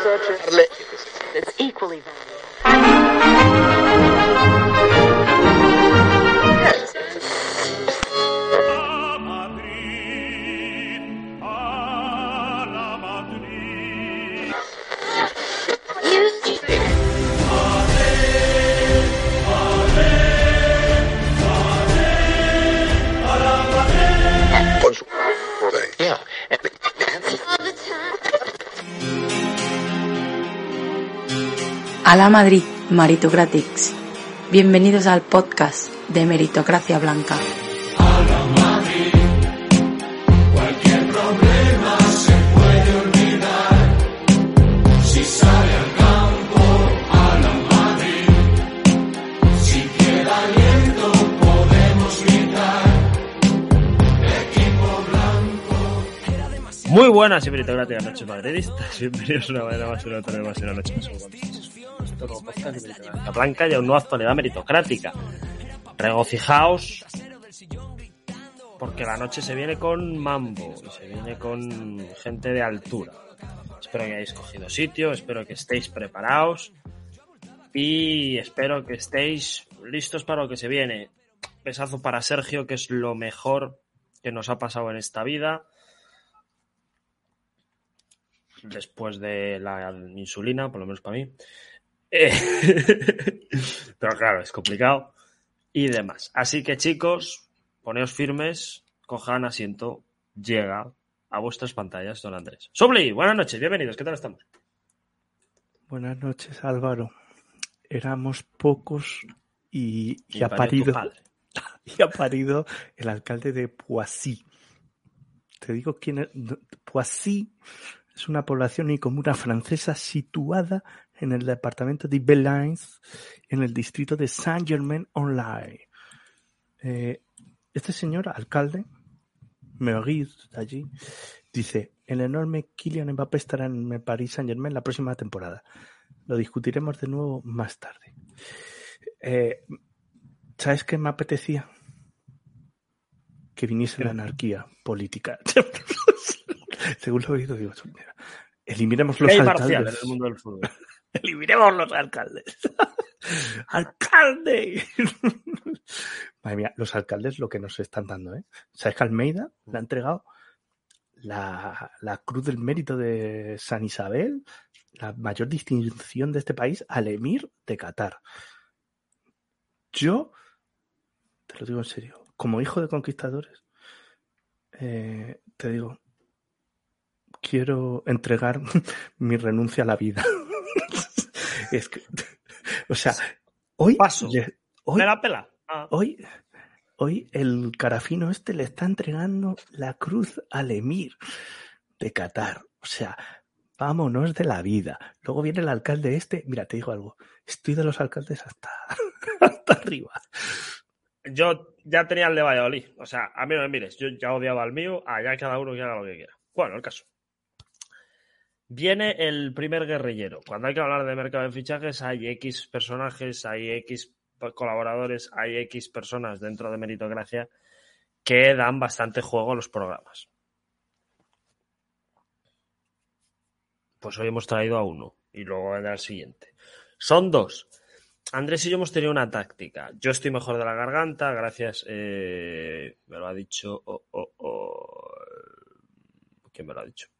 It's equally valuable. A la Madrid, Meritocratics. Bienvenidos al podcast de Meritocracia Blanca. A la Madrid, cualquier problema se puede olvidar. Si sale al campo, a la Madrid. Si queda aliento, podemos gritar. Equipo blanco. Muy buenas y meritocráticas noches madridistas. Bienvenidos una mañana más, una tarde más y una noche más. Esto nuevo podcast de Meritocracia Blanca y a una nueva actualidad meritocrática. Regocijaos porque la noche se viene con mambo y se viene con gente de altura. Espero que hayáis cogido sitio, espero que estéis preparados y espero que estéis listos para lo que se viene. Besazo para Sergio, que es lo mejor que nos ha pasado en esta vida. Después de la insulina, por lo menos para mí. Pero claro, es complicado. Y demás. Así que chicos, poneos firmes, cojan asiento. Llega a vuestras pantallas don Andrés. Sobli, buenas noches, bienvenidos, ¿qué tal estamos? Buenas noches, Álvaro. Éramos pocos y ha parió tu parido padre. y ha parido el alcalde de Poissy. Te digo quién es. Poissy es una población y comuna francesa situada en el departamento de Belens, en el distrito de Saint-Germain-en-Laye. Este señor, alcalde, Meurice, de allí, dice: el enorme Kylian Mbappé estará en el Paris Saint-Germain la próxima temporada. Lo discutiremos de nuevo más tarde. ¿Sabes qué me apetecía? Que viniese la anarquía política. Según lo he oído, digo, mira, eliminemos los Ley alcaldes. marcial en el mundo del fútbol. Eliminemos los alcaldes. ¡Alcalde! Madre mía, los alcaldes lo que nos están dando, ¿eh? ¿Sabes que Almeida le ha entregado la Cruz del Mérito de San Isabel, la mayor distinción de este país, al emir de Qatar? Yo, te lo digo en serio, como hijo de conquistadores, te digo, quiero entregar mi renuncia a la vida. Es que, o sea, hoy Paso. Hoy, ¿Me la pela? hoy el carafino este le está entregando la cruz al emir de Qatar. O sea, vámonos de la vida. Luego viene el alcalde este. Mira, te digo algo. Estoy de los alcaldes hasta arriba. Yo ya tenía el de Valladolid. O sea, a mí no me mires. Yo ya odiaba al mío. Allá cada uno que haga lo que quiera. Bueno, el caso. Viene el primer guerrillero. Cuando hay que hablar de mercado de fichajes, hay X personajes, hay X colaboradores, hay X personas dentro de Meritocracia que dan bastante juego a los programas. Pues hoy hemos traído a uno y luego vendrá el siguiente. Son dos. Andrés y yo hemos tenido una táctica. Yo estoy mejor de la garganta, gracias. Me lo ha dicho. ¿Quién me lo ha dicho?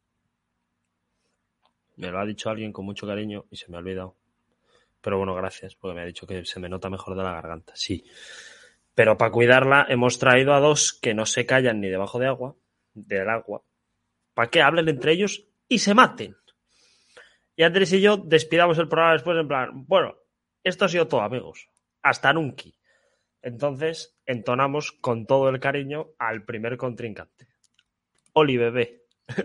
Me lo ha dicho alguien con mucho cariño y se me ha olvidado. Pero bueno, gracias, porque me ha dicho que se me nota mejor de la garganta. Sí. Pero para cuidarla hemos traído a dos que no se callan ni debajo del agua, para que hablen entre ellos y se maten. Y Andrés y yo despidamos el programa después en plan, bueno, esto ha sido todo, amigos. Hasta nunca. Entonces entonamos con todo el cariño al primer contrincante. Oli, bebé.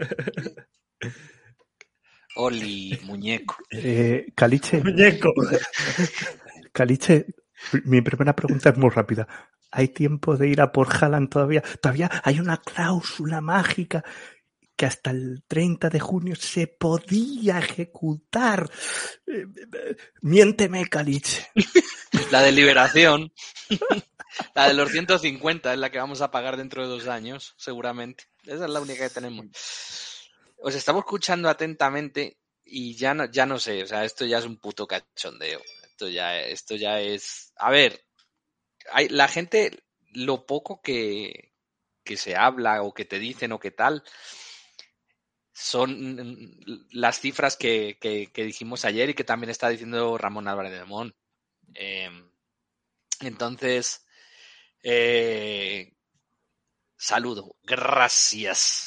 Oli, muñeco. Caliche. Muñeco. Caliche, mi primera pregunta es muy rápida. ¿Hay tiempo de ir a por Haaland todavía? Todavía hay una cláusula mágica que hasta el 30 de junio se podía ejecutar. Miénteme, Caliche. La de liberación. La de los 150 es la que vamos a pagar dentro de 2 años, seguramente. Esa es la única que tenemos. Os estamos escuchando atentamente y ya no sé, o sea, esto ya es un puto cachondeo. Esto ya es... A ver, la gente, lo poco que se habla o que te dicen o que tal, son las cifras que dijimos ayer y que también está diciendo Ramón Álvarez de Mon. Entonces, saludo. Gracias.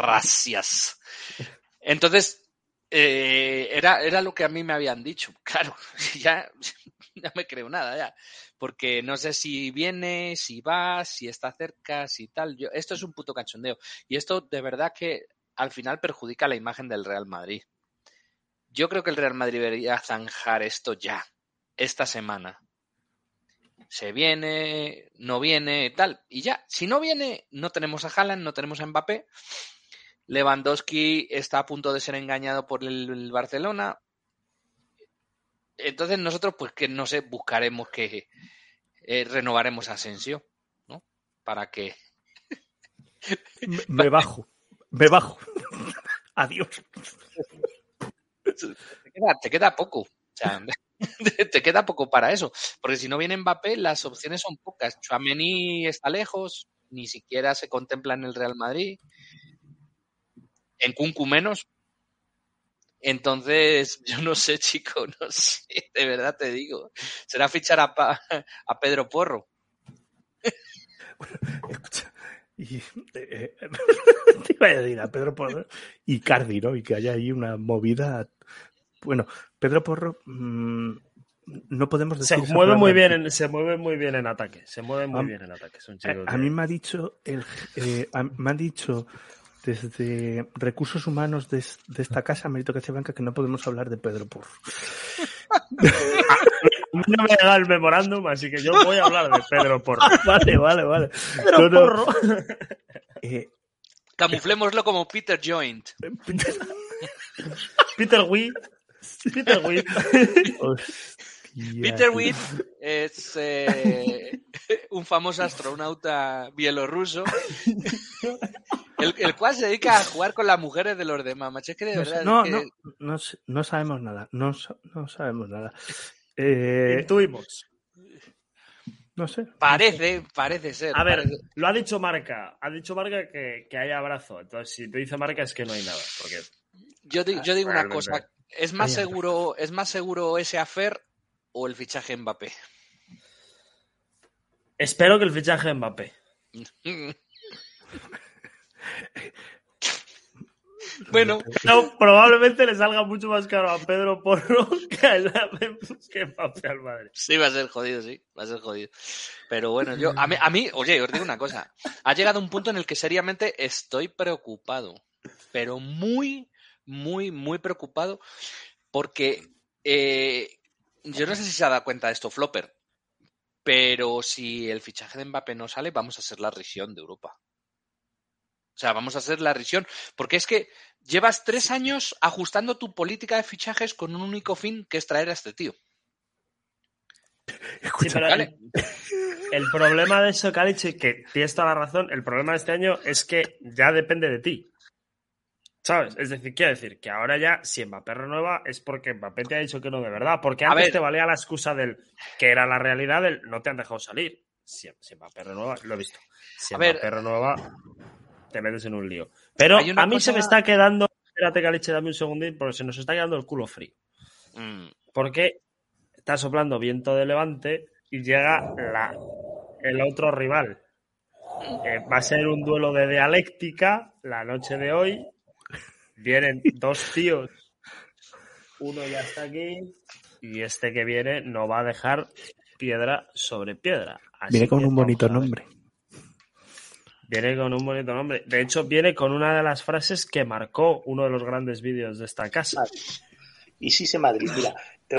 Entonces, era lo que a mí me habían dicho. Claro, ya me creo nada ya. Porque no sé si viene, si va, si está cerca, si tal. Esto es un puto cachondeo. Y esto de verdad que al final perjudica la imagen del Real Madrid. Yo creo que el Real Madrid debería zanjar esto ya, esta semana. Se viene, no viene, tal. Y ya, si no viene, no tenemos a Haaland, no tenemos a Mbappé. Lewandowski está a punto de ser engañado por el Barcelona. Entonces nosotros, pues que no sé, buscaremos que renovaremos a Asensio, ¿no? Para que... Me bajo. Adiós. Te queda poco. O sea, te queda poco para eso. Porque si no viene Mbappé, las opciones son pocas. Tchouaméni está lejos, ni siquiera se contempla en el Real Madrid. En Kunku menos. Entonces, yo no sé, chico, no sé, de verdad te digo. Será fichar a Pedro Porro. Bueno, escucha, y, te iba a decir a Pedro Porro y Cardi, ¿no? Y que haya ahí una movida. Bueno, Pedro Porro, no podemos decir. Se mueve muy bien en ataque. Se mueve muy bien en ataque. Es un chico a mí me ha dicho me han dicho desde Recursos Humanos de esta casa, Meritocracia Blanca, que no podemos hablar de Pedro Porro. No me da el memorándum, así que yo voy a hablar de Pedro Porro. Vale. Pedro Porro. Camuflémoslo como Peter Joint. Peter Witt. Peter Witt es un famoso astronauta bielorruso, el cual se dedica a jugar con las mujeres de los demás. Macho, es que de verdad... No sabemos nada. No sabemos nada. Intuimos. No sé. Parece ser. A ver, lo ha dicho Marca. Ha dicho Marca que hay abrazo. Entonces, si te dice Marca es que no hay nada. Porque... Yo digo una cosa. ¿Es más seguro ese affair o el fichaje Mbappé? Espero que el fichaje Mbappé. Bueno, pero probablemente le salga mucho más caro a Pedro Porro que Mbappé al Madrid. Sí, va a ser jodido, sí. Va a ser jodido. Pero bueno, a mí, oye, os digo una cosa. Ha llegado un punto en el que seriamente estoy preocupado. Pero muy, muy, muy preocupado. Porque yo no sé si se ha dado cuenta de esto, Flopper. Pero si el fichaje de Mbappé no sale, vamos a ser la risión de Europa. O sea, vamos a hacer la risión. Porque es que llevas 3 años ajustando tu política de fichajes con un único fin, que es traer a este tío. Escucha, sí, ¿vale? El problema de eso, Kalic, que tienes toda la razón, el problema de este año es que ya depende de ti. ¿Sabes? Es decir, quiero decir que ahora ya, si Mbappé renueva, es porque Mbappé te ha dicho que no de verdad. Porque antes te valía la excusa del que era la realidad del no te han dejado salir. Si Mbappé renueva, lo he visto. Si Mbappé renueva, te metes en un lío. Pero a mí se me está quedando... Espérate, Caliche, dame un segundín, porque se nos está quedando el culo frío. Porque está soplando viento de levante y llega el otro rival. Va a ser un duelo de dialéctica la noche de hoy. Vienen 2 tíos. Uno ya está aquí y este que viene no va a dejar piedra sobre piedra. Así viene con un bonito nombre. Viene con un bonito nombre. De hecho, viene con una de las frases que marcó uno de los grandes vídeos de esta casa. Y sí se Madrid, mira.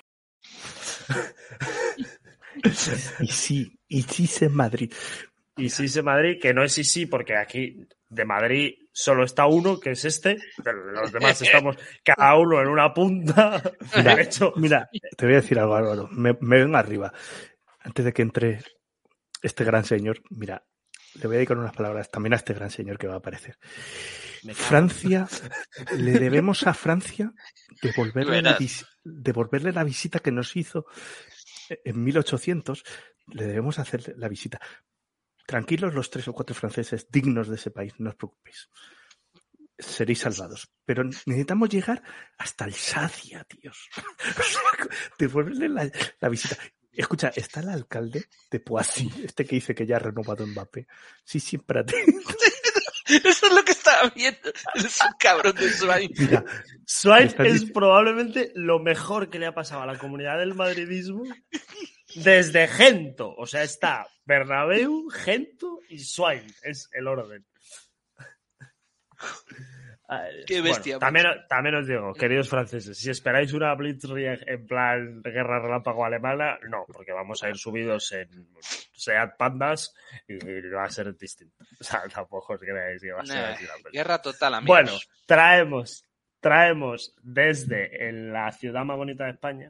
Y sí se Madrid. Y sí se Madrid, que no es sí, porque aquí de Madrid solo está uno, que es este. Los demás estamos cada uno en una punta. Mira, de hecho, mira, te voy a decir algo, Álvaro. Me vengo arriba. Antes de que entre este gran señor, mira, le voy a dedicar unas palabras también a este gran señor que va a aparecer. Me cago. Francia, le debemos a Francia devolverle Verás. devolverle la visita que nos hizo en 1800. Le debemos hacer la visita. Tranquilos los 3 o 4 franceses dignos de ese país, no os preocupéis. Seréis salvados. Pero necesitamos llegar hasta Alsacia, tíos. Devolverle la visita. Escucha, está el alcalde de Poissy, este que dice que ya ha renovado Mbappé. Sí, espérate. Eso es lo que estaba viendo. Es un cabrón de Swain. Mira, Swain Estás es dic- probablemente lo mejor que le ha pasado a la comunidad del madridismo desde Gento. O sea, está Bernabéu, Gento y Swain. Es el orden. Qué bestia, También os digo, queridos franceses, si esperáis una Blitzkrieg en plan guerra relámpago alemana, no, porque vamos a ir subidos en Seat Pandas y va a ser distinto. O sea, tampoco os creáis que va a ser así la película. Guerra total, amigos. Bueno, traemos desde la ciudad más bonita de España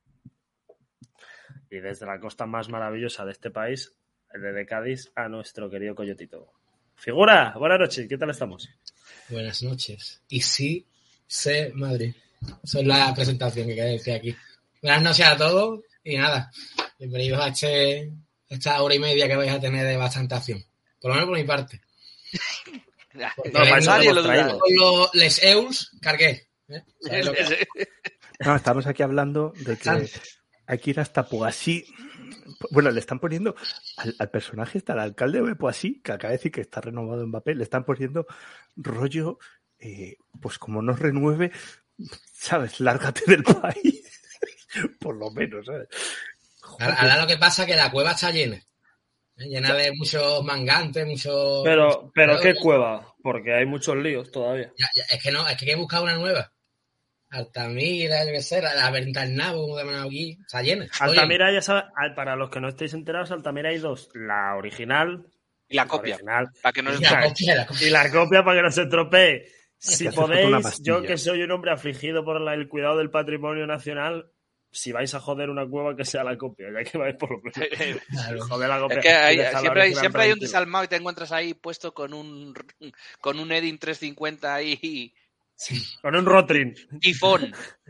y desde la costa más maravillosa de este país, desde Cádiz, a nuestro querido Coyotito. Figura, buenas noches, ¿qué tal estamos? Buenas noches. Y sí, sé Madrid. Esa es la presentación que quería decir aquí. Buenas noches a todos y nada, bienvenidos a esta hora y media que vais a tener de bastante acción. Por lo menos por mi parte. Ya, No, para eso nadie lo lo hemos traído. duda. Con les EUs cargué. ¿Sabéis lo que- no, estamos aquí hablando de que hay que ir hasta Poissy. Bueno, le están poniendo al personaje, al alcalde de Poissy, que acaba de decir que está renovado Mbappé, le están poniendo rollo, pues como no renueve, ¿sabes? Lárgate del país. Por lo menos, ¿sabes? Ahora lo que pasa es que la cueva está llena. Llena de muchos mangantes, muchos... Pero ¿qué cueva? Porque hay muchos líos todavía. Es que no, es que hay que buscar una nueva. Altamira, yo qué sé, la Ventannabo, como llaman aquí, está llena. Altamira, ya sabes, para los que no estéis enterados, Altamira hay dos. La original. Y la copia. Original, Para que no Y nos la copia. y la copia para que no se estropee. Si que hace falta una podéis, pastilla. yo que soy un hombre afligido por el cuidado del patrimonio nacional, si vais a joder una cueva, que sea la copia, ya que vais por lo menos. Claro. Joder la copia. Es que y dejar la siempre hay original un tranquila. desalmado y te encuentras ahí puesto con un Edding 350 ahí Con un Rotring. tifón.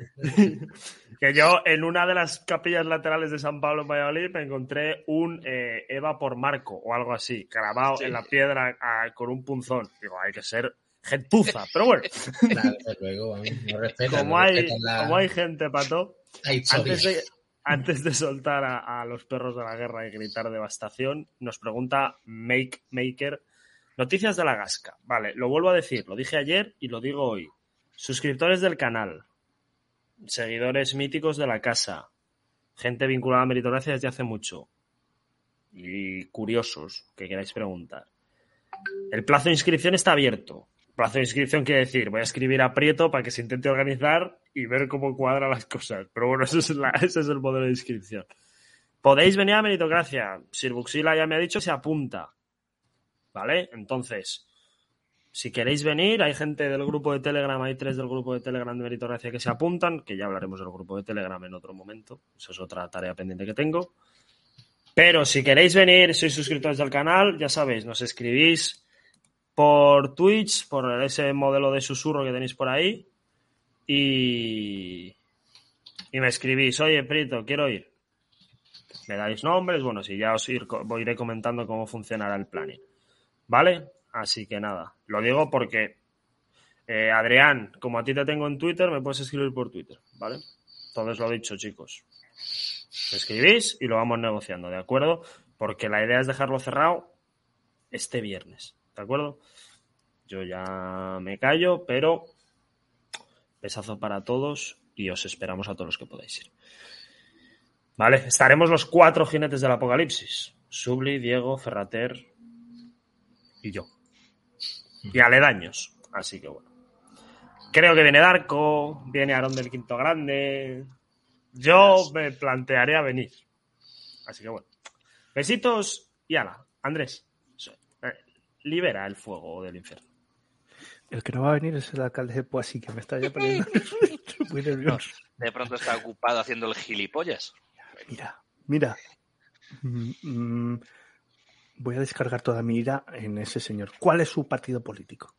Que yo, en una de las capillas laterales de San Pablo en Valladolid, me encontré un Eva por Marco o algo así, grabado en la piedra con un punzón. Digo, hay que ser gentuza, pero bueno. Claro, desde luego, vamos, no respetan, Como no hay, respetan como hay gente, Pato, la historia. antes de soltar a los perros de la guerra y gritar devastación, nos pregunta Maker, noticias de la Gasca. Vale, lo vuelvo a decir, lo dije ayer y lo digo hoy. Suscriptores del canal, seguidores míticos de la casa, gente vinculada a Meritocracia desde hace mucho y curiosos que queráis preguntar. El plazo de inscripción está abierto. Plazo de inscripción quiere decir, voy a escribir a Prieto para que se intente organizar y ver cómo cuadran las cosas. Pero bueno, ese es el modelo de inscripción. Podéis venir a Meritocracia. Sir Buxila ya me ha dicho, se apunta. ¿Vale? Entonces, si queréis venir, hay gente del grupo de Telegram, hay 3 del grupo de Telegram de Meritocracia que se apuntan, que ya hablaremos del grupo de Telegram en otro momento. Eso es otra tarea pendiente que tengo. Pero si queréis venir, sois suscriptores del canal, ya sabéis, nos escribís por Twitch, por ese modelo de susurro que tenéis por ahí, y me escribís, oye, Prieto, quiero ir. Me dais nombres, bueno, si ya os iré comentando cómo funcionará el planning. ¿Vale? Así que nada, lo digo porque Adrián, como a ti te tengo en Twitter, me puedes escribir por Twitter, ¿vale? Entonces lo dicho, chicos. Me escribís y lo vamos negociando, ¿de acuerdo? Porque la idea es dejarlo cerrado este viernes, ¿de acuerdo? Yo ya me callo, pero besazo para todos y os esperamos a todos los que podáis ir. Vale, estaremos los 4 jinetes del apocalipsis. Subli, Diego, Ferrater y yo. Y aledaños. Así que bueno. Creo que viene Darko, viene Aarón del Quinto Grande. Yo me plantearé a venir. Así que bueno. Besitos y ala. Andrés, libera el fuego del infierno. El que no va a venir es el alcalde de Poissy, que me está ya poniendo muy nervioso. De pronto está ocupado haciendo el gilipollas. Mira. voy a descargar toda mi ira en ese señor. ¿Cuál es su partido político?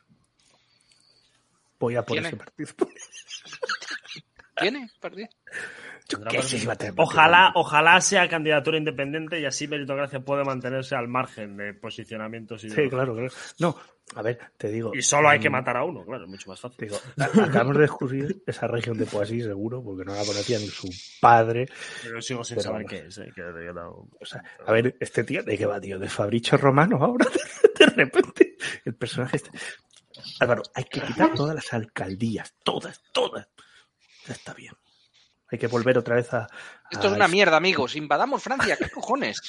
Voy a por ¿Tiene? ese partido. ¿Tiene partido? Yo qué sé, iba a tener Ojalá sea candidatura independiente y así Meritocracia puede mantenerse al margen de posicionamientos y Sí, claro. No, a ver, te digo. Y solo hay que matar a uno, claro, es mucho más fácil. Digo, acabamos de descubrir esa región de Poissy, seguro, porque no la conocía ni su padre. Pero sigo sin Pero saber vamos. qué es. Que no- O sea, a ver, este tío, ¿de qué va, tío? ¿De Fabricio Romano ahora? De repente, el personaje este. Álvaro, hay que quitar todas las alcaldías, todas. Ya está bien. Hay que volver otra vez a... Esto es una mierda, amigos. Invadamos Francia. ¿Qué cojones?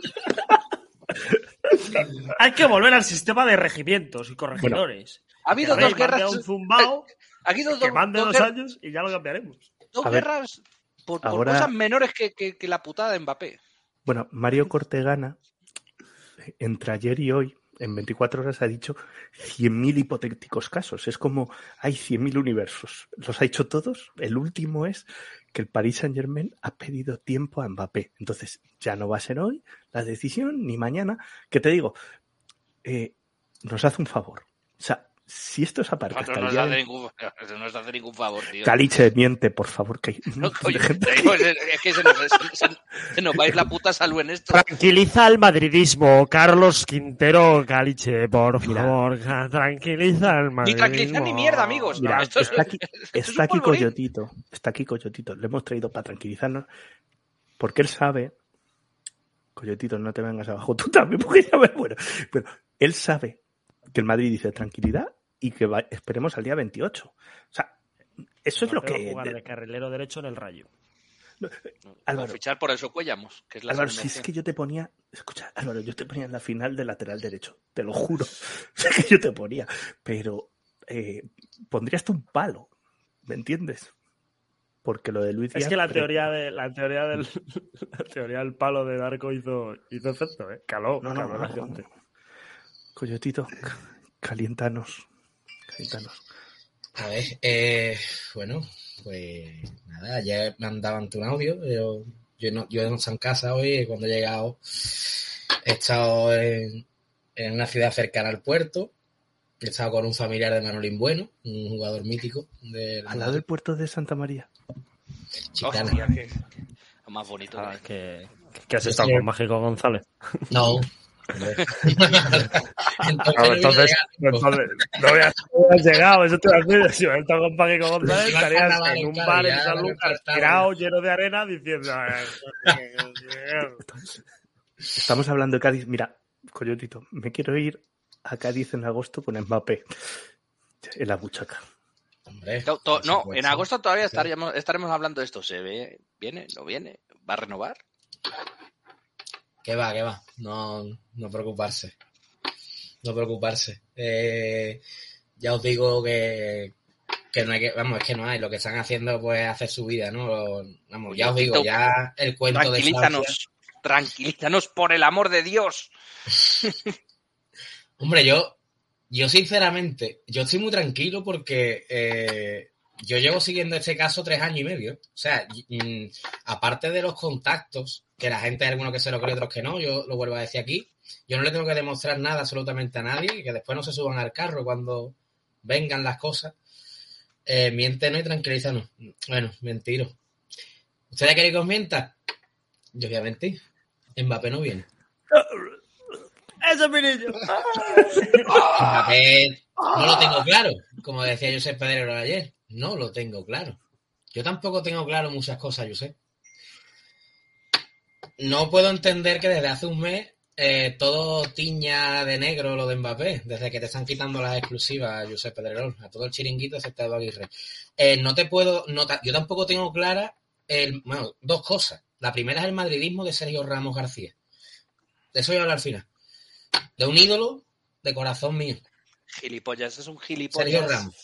Hay que volver al sistema de regimientos y corregidores. Ha habido Que dos el rey mande guerras. a un zumbao, Ha habido que mande dos 2 guerras. años y ya lo cambiaremos. Dos A ver, guerras por ahora- cosas menores que la putada de Mbappé. Bueno, Mario Cortegana, entre ayer y hoy, en 24 horas, ha dicho 100.000 hipotéticos casos. Es como, hay 100.000 universos. ¿Los ha hecho todos? El último es que el Paris Saint-Germain ha pedido tiempo a Mbappé. Entonces, ya no va a ser hoy la decisión, ni mañana. ¿Qué te digo? Nos hace un favor. O sea, si esto se aparca hasta No el nos día hace ningún favor, tío. Caliche, miente, por favor. Que hay un No, montón de coño, gente. es que se nos va a ir la puta salud en esto. Tranquiliza al madridismo, Carlos Quintero Caliche, por Mira. favor. Tranquiliza al Ni madridismo. tranquilizar ni mierda, amigos. Mira, Esto es- está aquí, esto es está un aquí polvorín. Coyotito. Está aquí Coyotito. Le hemos traído para tranquilizarnos. Porque él sabe. Coyotito, no te vengas abajo tú también, porque ya me muero. Pero él sabe que el Madrid dice tranquilidad y que esperemos al día 28. O sea, eso es lo que. Jugar de carrilero derecho en el Rayo. O Álvaro, fichar por eso Cuellamos, que es la Álvaro, segunda si es opción. que yo te ponía. Escucha, Álvaro, yo te ponía en la final de lateral derecho. Te lo juro. O sea, que yo te ponía. Pero pondría hasta un palo. ¿Me entiendes? Porque lo de Luis Díaz. Es que la teoría del palo de Darko hizo efecto, ¿eh? Caló No, la gente. Coyotito, caliéntanos. A ver, bueno, pues nada, ayer me mandaban tu audio. Yo no estaba en casa hoy, cuando he llegado he estado en una ciudad cercana al puerto. He estado con un familiar de Manolín Bueno, un jugador mítico. Al lado del puerto de Santa María. Chiclana. Hostia, que más bonito. Ah, que que has estado con Mágico González. No. Entonces, no hubieras llegado, eso te lo digo. Si hubieras estado con Mágico González, Iba a estarías carnaval, en un claro, bar ya en San lo que Lucas, faltaba. tirado, lleno de arena, diciendo... Estamos hablando de Cádiz. Mira, Coyotito, me quiero ir a Cádiz en agosto con Mbappé en la buchaca. Hombre, No, por no, supuesto. en agosto todavía Sí. estaremos hablando de esto. ¿Se ve? ¿Viene? ¿No viene? ¿Va a renovar? Que va. No preocuparse. No preocuparse. Ya os digo que no hay que, vamos, es que no hay. Lo que están haciendo pues es hacer su vida, ¿no? Vamos, ya os digo, ya el cuento de Francia. Tranquilízanos, por el amor de Dios. Hombre, yo sinceramente, yo estoy muy tranquilo porque yo llevo siguiendo este caso 3 años y medio. O sea, aparte de los contactos, que la gente hay algunos que se lo cree, otros que no, yo lo vuelvo a decir aquí, yo no le tengo que demostrar nada absolutamente a nadie, y que después no se suban al carro cuando vengan las cosas. Miéntenos y tranquilízanos. Bueno, mentiro. ¿Ustedes quieren que os mienta? Yo voy a mentir. Mbappé no viene. ¡Eso es mi niño! Mbappé no lo tengo claro, como decía Josep Pedrero ayer. No lo tengo claro. Yo tampoco tengo claro muchas cosas, Josep. No puedo entender que desde hace un mes todo tiña de negro lo de Mbappé, desde que te están quitando las exclusivas, Josep Pedrerol, a todo el chiringuito excepto a Aguirre. No te puedo notar, yo tampoco tengo clara dos cosas. La primera es el madridismo de Sergio Ramos García. De eso voy a hablar al final. De un ídolo de corazón mío. Gilipollas, es un Sergio gilipollas. Ramos.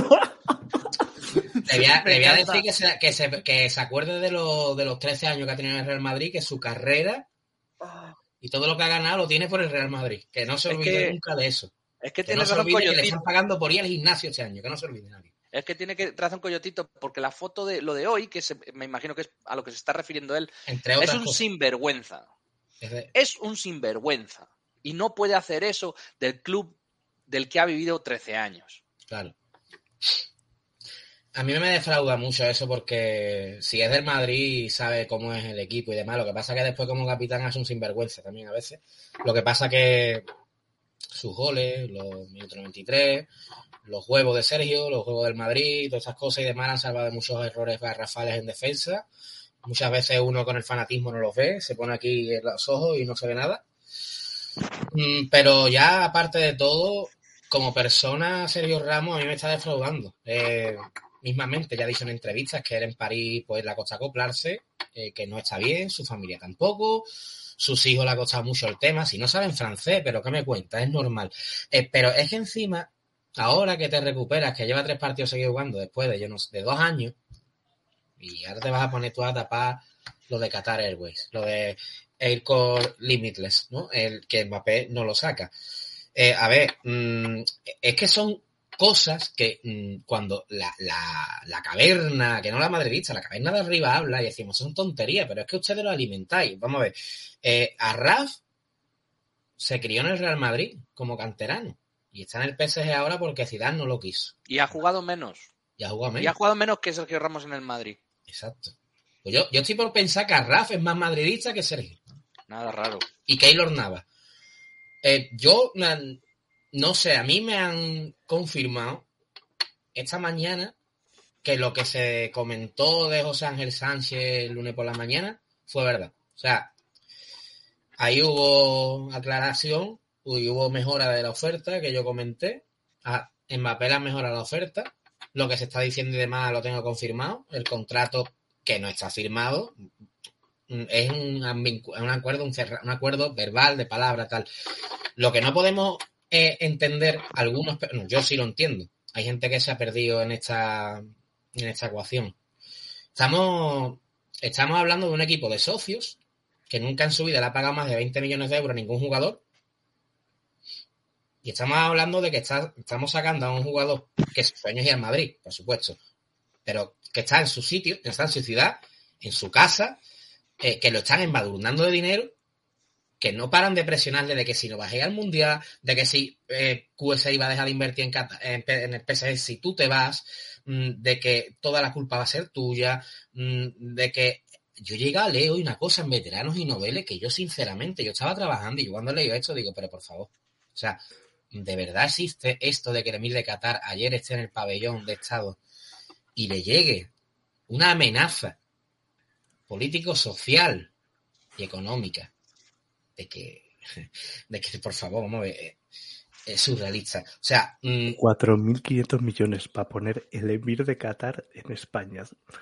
Debía decir que se acuerde de los 13 años que ha tenido en el Real Madrid, que su carrera y todo lo que ha ganado lo tiene por el Real Madrid. Que no se Es olvide que- nunca de eso. Es que Que tiene no se razón olvide que le Coyotito. están pagando por ir al gimnasio este año. Que no se olvide nadie. Es que tiene razón Coyotito, porque la foto de lo de hoy, me imagino que es a lo que se está refiriendo él, Entre es otras un cosas. sinvergüenza. Es un sinvergüenza. Y no puede hacer eso del club del que ha vivido 13 años. Claro. A mí me defrauda mucho eso porque si es del Madrid sabe cómo es el equipo y demás. Lo que pasa es que después como capitán es un sinvergüenza también a veces. Lo que pasa que sus goles, los minutos 93, los huevos de Sergio, los huevos del Madrid, todas esas cosas y demás han salvado de muchos errores garrafales en defensa. Muchas veces uno con el fanatismo no los ve, se pone aquí en los ojos y no se ve nada. Pero ya aparte de todo, como persona, Sergio Ramos a mí me está defraudando. Mismamente ya ha dicho en entrevistas que él en París pues le ha costado acoplarse, que no está bien, su familia tampoco, sus hijos le ha costado mucho el tema, si no saben francés, pero ¿qué me cuenta? Es normal. Pero es que encima, ahora que te recuperas, que lleva 3 partidos seguidos jugando después de, de 2 años, y ahora te vas a poner tú a tapar lo de Qatar Airways, lo de Aircore Limitless, ¿no? El que Mbappé no lo saca. A ver, es que son cosas que cuando la caverna, que no la madridista, la caverna de arriba habla y decimos, son tonterías, pero es que ustedes lo alimentáis. Vamos a ver, Arraf se crió en el Real Madrid como canterano y está en el PSG ahora porque Zidane no lo quiso. Y ha jugado menos. Y ha jugado menos. Y ha jugado menos que Sergio Ramos en el Madrid. Exacto. Pues yo estoy por pensar que Arraf es más madridista que Sergio. Nada raro. Y Keylor Navas. Yo no sé, a mí me han confirmado esta mañana que lo que se comentó de José Ángel Sánchez el lunes por la mañana fue verdad. O sea, ahí hubo aclaración y hubo mejora de la oferta que yo comenté. A Mbappé la mejora la oferta. Lo que se está diciendo y demás lo tengo confirmado. El contrato que no está firmado es un acuerdo verbal de palabra tal. Lo que no podemos entender algunos, no, yo sí lo entiendo. Hay gente que se ha perdido en esta ecuación. Estamos hablando de un equipo de socios que nunca en su vida le ha pagado más de 20 millones de euros a ningún jugador. Y estamos hablando de que estamos sacando a un jugador que su sueño es ir al Madrid, por supuesto, pero que está en su sitio, que está en su ciudad, en su casa, que lo están embadurnando de dinero, que no paran de presionarle de que si no vas a ir al Mundial, de que si QSI iba a dejar de invertir en el PSG si tú te vas, de que toda la culpa va a ser tuya, de que yo llegué a leer hoy una cosa en Veteranos y Noveles que yo sinceramente, yo estaba trabajando y yo cuando leí esto digo, pero por favor, o sea, ¿de verdad existe esto de que el emir de Qatar ayer esté en el pabellón de Estado y le llegue una amenaza político-social y económica de que por favor, vamos a ver, es surrealista? O sea, 4.500 millones para poner el emir de Qatar en España.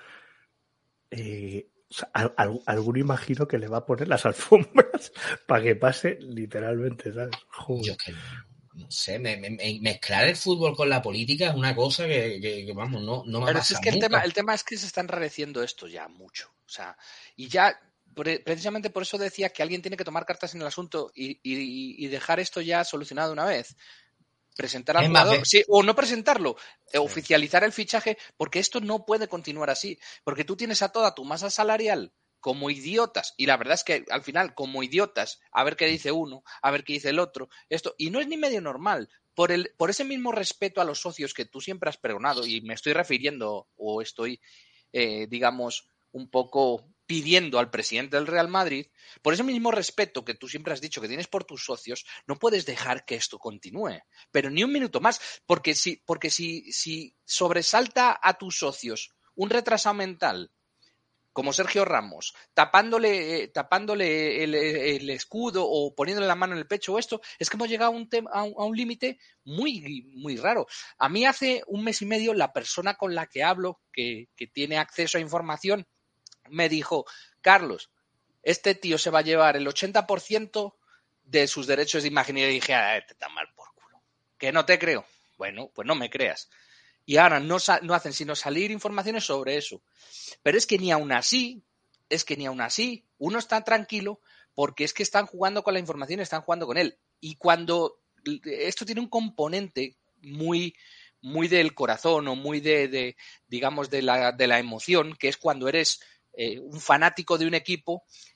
O sea, alguno imagino que le va a poner las alfombras para que pase literalmente, ¿sabes? Joder. Yo es que no sé, mezclar el fútbol con la política es una cosa que vamos, no me Pero pasa es que nunca. el tema es que se está enrareciendo esto ya mucho. O sea, y ya precisamente por eso decía que alguien tiene que tomar cartas en el asunto y dejar esto ya solucionado una vez. Presentar al jugador, sí, o no presentarlo, sí. Oficializar el fichaje, porque esto no puede continuar así. Porque tú tienes a toda tu masa salarial como idiotas, y la verdad es que al final, como idiotas, a ver qué dice uno, a ver qué dice el otro, esto, y no es ni medio normal, por ese mismo respeto a los socios que tú siempre has pregonado, y me estoy refiriendo, o estoy, digamos, un poco pidiendo al presidente del Real Madrid, por ese mismo respeto que tú siempre has dicho que tienes por tus socios, no puedes dejar que esto continúe, pero ni un minuto más, porque si sobresalta a tus socios un retrasado mental, como Sergio Ramos, tapándole el escudo o poniéndole la mano en el pecho o esto, es que hemos llegado a un límite muy, muy raro. A mí hace un mes y medio la persona con la que hablo, que tiene acceso a información, me dijo, Carlos, este tío se va a llevar el 80% de sus derechos de imagen. Y le dije, te está mal por culo. Que no te creo. Bueno, pues no me creas. Y ahora no hacen sino salir informaciones sobre eso. Pero es que ni aún así, uno está tranquilo porque es que están jugando con la información, están jugando con él. Y cuando esto tiene un componente muy, muy del corazón o muy digamos, de la emoción, que es cuando eres un fanático de un equipo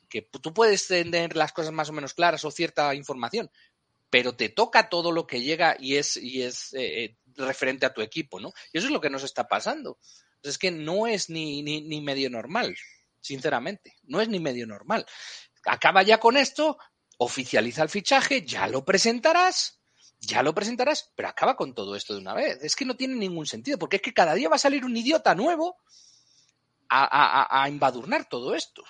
tú puedes tener las cosas más o menos claras o cierta información, pero te toca todo lo que llega y es referente a tu equipo, ¿no? Y eso es lo que nos está pasando. Es que no es ni medio normal, sinceramente. No es ni medio normal. Acaba ya con esto, oficializa el fichaje, ya lo presentarás, pero acaba con todo esto de una vez. Es que no tiene ningún sentido, porque es que cada día va a salir un idiota nuevo a embadurnar todo esto.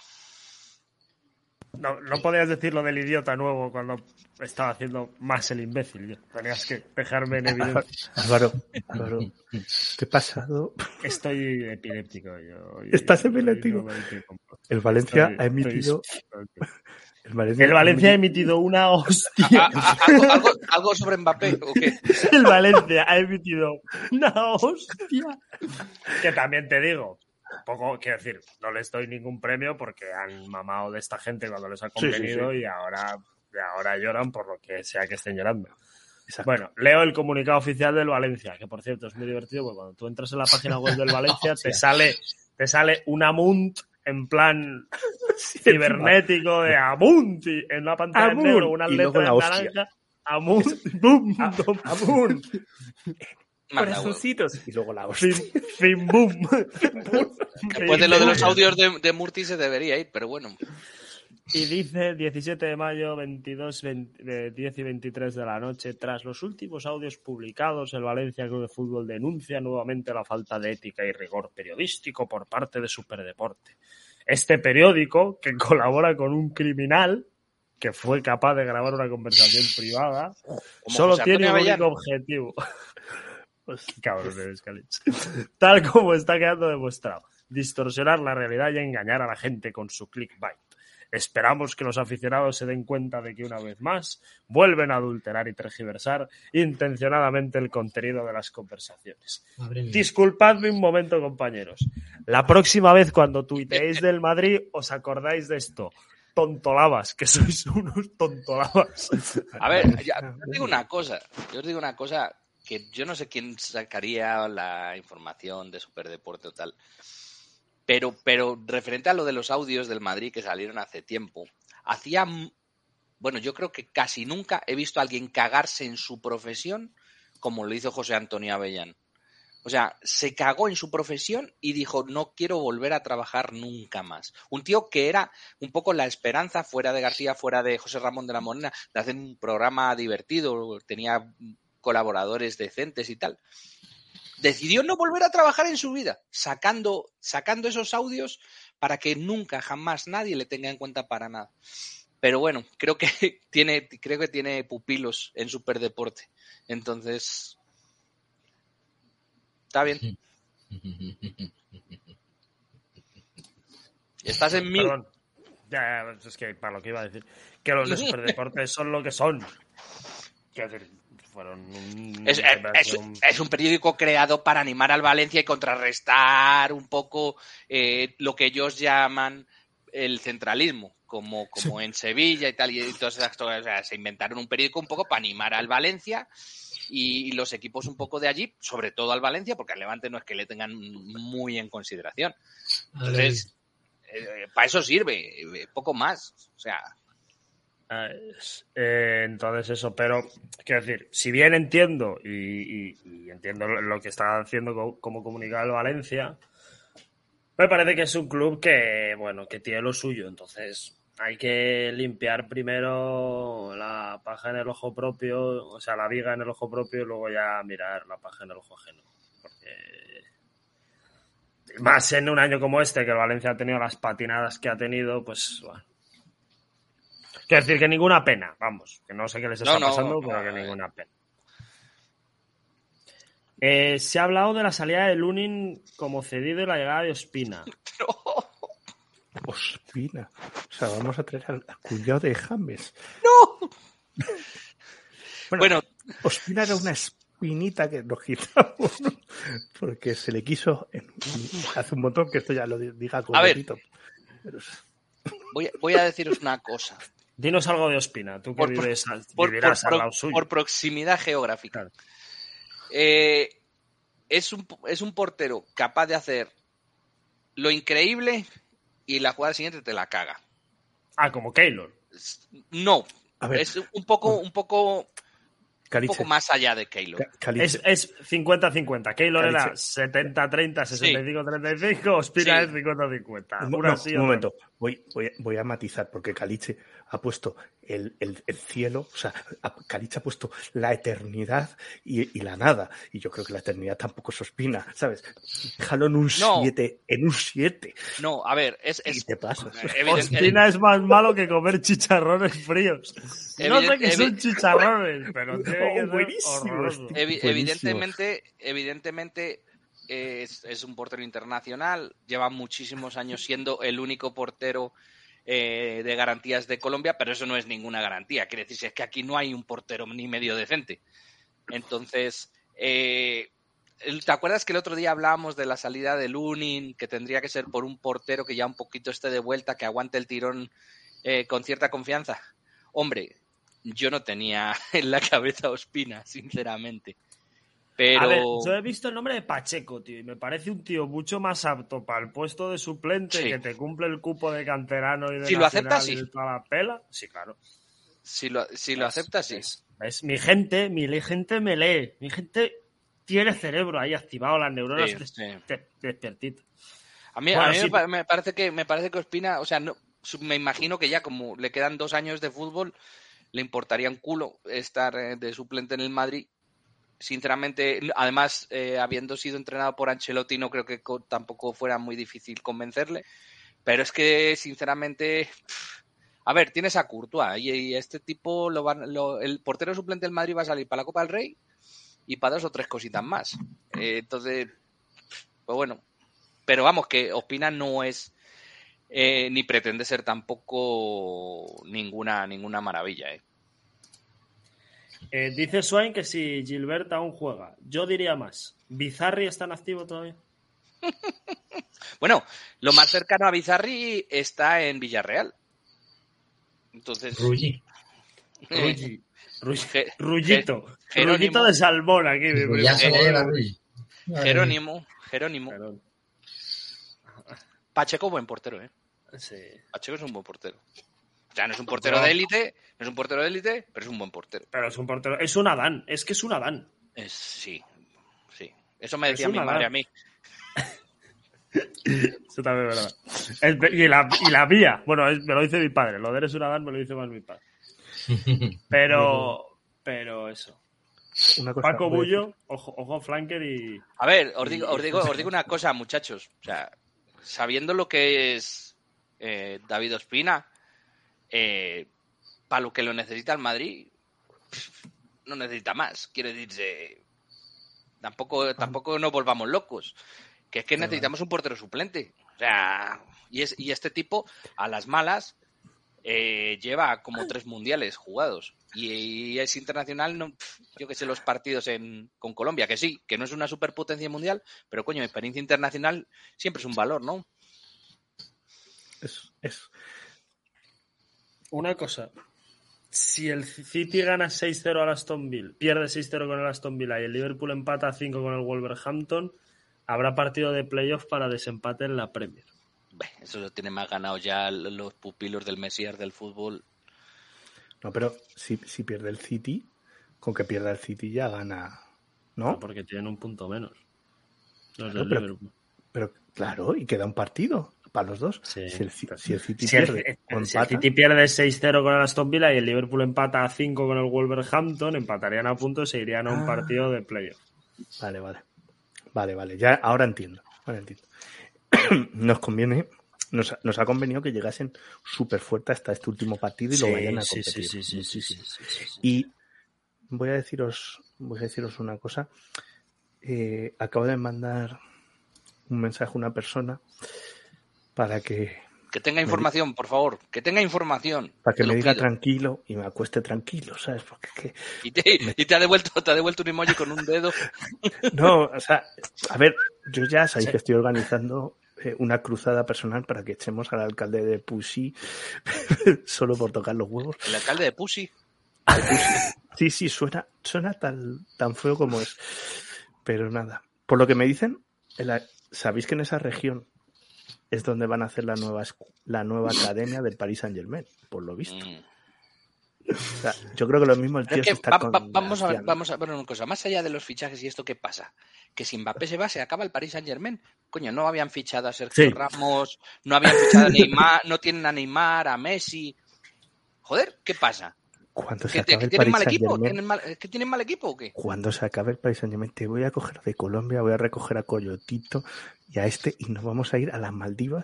No podías decir lo del idiota nuevo cuando estaba haciendo más el imbécil. Tenías que dejarme en evidencia. Álvaro, ¿qué ha pasado? Estoy epiléptico. ¿Estás epiléptico? El Valencia ha emitido... El Valencia ha emitido una hostia. ¿Algo sobre Mbappé o qué? El Valencia ha emitido una hostia. Que también te digo, poco, quiero decir, no les doy ningún premio porque han mamado de esta gente cuando les ha convenido y ahora lloran por lo que sea que estén llorando. Exacto. Bueno, leo el comunicado oficial del Valencia, que por cierto es muy divertido porque cuando tú entras en la página web del Valencia te sale un Amunt en plan cibernético de Amunt en una pantalla en negro, unas letras en naranja. Amunt, boom, Amunt. Corazoncitos. Y luego la hostia. Fin, boom. Después de lo de los audios de Murti se debería ir, pero bueno. Y dice 17 de mayo, 10 y 23 de la noche, tras los últimos audios publicados, el Valencia Club de Fútbol denuncia nuevamente la falta de ética y rigor periodístico por parte de Superdeporte. Este periódico, que colabora con un criminal que fue capaz de grabar una conversación privada, solo tiene un único objetivo. Cabrón de Escalich. Tal como está quedando demostrado, distorsionar la realidad y engañar a la gente con su clickbait. Esperamos que los aficionados se den cuenta de que una vez más vuelven a adulterar y tergiversar intencionadamente el contenido de las conversaciones. Disculpadme un momento, compañeros. La próxima vez cuando tuiteéis del Madrid os acordáis de esto. Tontolabas, que sois unos tontolabas. A ver, yo os digo una cosa, que yo no sé quién sacaría la información de Superdeporte o tal. Pero referente a lo de los audios del Madrid que salieron hace tiempo, yo creo que casi nunca he visto a alguien cagarse en su profesión como lo hizo José Antonio Avellán. O sea, se cagó en su profesión y dijo, no quiero volver a trabajar nunca más. Un tío que era un poco la esperanza, fuera de García, fuera de José Ramón de la Morena, de hacer un programa divertido, tenía colaboradores decentes y tal. Decidió no volver a trabajar en su vida, sacando esos audios para que nunca, jamás nadie le tenga en cuenta para nada. Pero bueno, creo que tiene pupilos en Superdeporte. Entonces, está bien. Estás en mí. Perdón. Ya, es que para lo que iba a decir, que los de Superdeporte son lo que son. Quiero decir, es un periódico creado para animar al Valencia y contrarrestar un poco lo que ellos llaman el centralismo, como en Sevilla y tal, y todas esas cosas. O sea, se inventaron un periódico un poco para animar al Valencia y los equipos un poco de allí, sobre todo al Valencia, porque al Levante no es que le tengan muy en consideración. Entonces, para eso sirve, poco más. O sea... entonces eso, pero quiero decir, si bien entiendo y entiendo lo que está haciendo como comunicado el Valencia, me parece que es un club que tiene lo suyo, entonces hay que limpiar primero la paja en el ojo propio, o sea, la viga en el ojo propio y luego ya mirar la paja en el ojo ajeno, porque más en un año como este que el Valencia ha tenido las patinadas que ha tenido, pues bueno. Quiero decir que ninguna pena, vamos, que no sé qué les está pasando, pero que ninguna pena. Se ha hablado de la salida de Lunin como cedido y la llegada de Ospina. Ospina. O sea, vamos a traer al cuñado de James. ¡No! Bueno, Ospina era una espinita que nos quitamos, ¿no? Porque se le quiso hace un montón, que esto ya lo diga con bonito. Pero... Voy a deciros una cosa. Dinos algo de Ospina, tú que vivirás al lado suyo. Por proximidad geográfica. Claro. Es un portero capaz de hacer lo increíble y la jugada siguiente te la caga. Ah, como Keylor. No, A ver, es un poco Caliche, más allá de Keylor. Caliche, Es 50-50. Keylor era Caliche. 70-30, 65-35. Ospina es 50-50. Una sí, un otra momento, voy a matizar, porque Caliche ha puesto el cielo, o sea, Caliche ha puesto la eternidad y la nada, y yo creo que la eternidad tampoco es Ospina, ¿sabes? Déjalo en un No. 7, No, a ver, y te pasas. Ospina es más malo que comer chicharrones fríos. No sé qué son chicharrones, pero tiene que ser buenísimo, horroroso. hostia. Evidentemente es un portero internacional, lleva muchísimos años siendo el único portero de garantías de Colombia, pero eso no es ninguna garantía. Quiere decir, es que aquí no hay un portero ni medio decente. Entonces, ¿te acuerdas que el otro día hablábamos de la salida de Lunin, que tendría que ser por un portero que ya un poquito esté de vuelta, que aguante el tirón con cierta confianza? Hombre, yo no tenía en la cabeza a Ospina, sinceramente. Pero... A ver, yo he visto el nombre de Pacheco, tío, y me parece un tío mucho más apto para el puesto de suplente, Sí. que te cumple el cupo de canterano y de Si lo nacional aceptas, y sí. de toda la pela. Sí, claro. Si lo aceptas, sí. ¿Ves? Mi gente me lee. Mi gente tiene cerebro ahí activado, las neuronas Sí. despiertitas. A mí Sí. me parece que Ospina, o sea, no, me imagino que ya como le quedan 2 años de fútbol, le importaría un culo estar de suplente en el Madrid. Sinceramente, además, habiendo sido entrenado por Ancelotti, no creo que tampoco fuera muy difícil convencerle. Pero es que, sinceramente, a ver, tienes a Courtois y este tipo, el portero suplente del Madrid va a salir para la Copa del Rey y para 2 o 3 cositas más. Entonces, pues bueno. Pero vamos, que Ospina no es ni pretende ser tampoco ninguna maravilla. Dice Swain que si Gilbert aún juega. Yo diría más. ¿Bizarri está en activo todavía? Bueno, lo más cercano a Bizarri está en Villarreal. Entonces... Rulli. Rullito. Jerónimo. Rullito de salmón aquí. Ya se le lleva Rulli. Jerónimo. Pacheco, buen portero, Sí. Pacheco es un buen portero. O sea, no es un portero de élite, pero es un buen portero. Pero es un portero. Es un Adán. Es que es un Adán. Sí. Eso me decía Es mi un madre Adán. a mí. Eso también es verdad. Y la mía. Bueno, me lo dice mi padre. Lo de eres un Adán me lo dice más mi padre. Pero eso. Una cosa, Paco voy a decir. Bullo, ojo flanker y... A ver, os digo una cosa, muchachos. O sea, sabiendo lo que es David Ospina, para lo que lo necesita el Madrid, no necesita más. Quiero decir, tampoco nos volvamos locos. Que es que necesitamos un portero suplente. O sea, y este tipo, a las malas, lleva como 3 mundiales jugados. Y es internacional, no, yo que sé, los partidos con Colombia, que sí, que no es una superpotencia mundial, pero coño, experiencia internacional siempre es un valor, ¿no? Es. Una cosa. Si el City gana 6-0 al Aston Villa, pierde 6-0 con el Aston Villa y el Liverpool empata 5 con el Wolverhampton, habrá partido de playoff para desempate en la Premier. Eso lo tiene más ganado ya los pupilos del Mesías del fútbol. No, pero si pierde el City, con que pierda el City ya gana, ¿no? No, porque tienen un punto menos. Los Claro, del pero- Liverpool. Pero claro, y queda un partido para los dos. Sí, si el City Si el pierde o si el empata, City pierde 6-0 con el Aston Villa y el Liverpool empata a 5 con el Wolverhampton, empatarían a puntos y se irían a un partido de playoff. Vale. Ya, ahora entiendo. Nos conviene, nos ha convenido que llegasen súper fuerte hasta este último partido y lo vayan a competir. Sí. Y voy a deciros una cosa. Acabo de mandar un mensaje a una persona para que tenga información, por favor, que tenga información. me lo diga pido. tranquilo y me acueste tranquilo, ¿sabes? Porque es que Y te ha devuelto un emoji con un dedo. no, o sea, a ver, yo ya sabéis que estoy organizando una cruzada personal para que echemos al alcalde de Pussy solo por tocar los huevos. El alcalde de Pussy. Sí, suena tan feo como es. Pero nada. Por lo que me dicen, sabéis que en esa región es donde van a hacer la nueva academia del Paris Saint-Germain, por lo visto. O sea, yo creo que lo mismo el tío Pero es se que está vamos a ver una cosa. Más allá de los fichajes y esto, ¿qué pasa? Que si Mbappé se va, se acaba el Paris Saint-Germain. Coño, no habían fichado a Sergio Sí. Ramos, no habían fichado a Neymar, no tienen a Neymar, a Messi. Joder, ¿qué pasa? Cuando se ¿Que acabe el tienen Paris mal equipo? Saint-Germain, ¿Que tienen mal equipo o qué? cuando se acabe el Paris Saint-Germain, te voy a coger de Colombia, voy a recoger a Coyotito y a este y nos vamos a ir a las Maldivas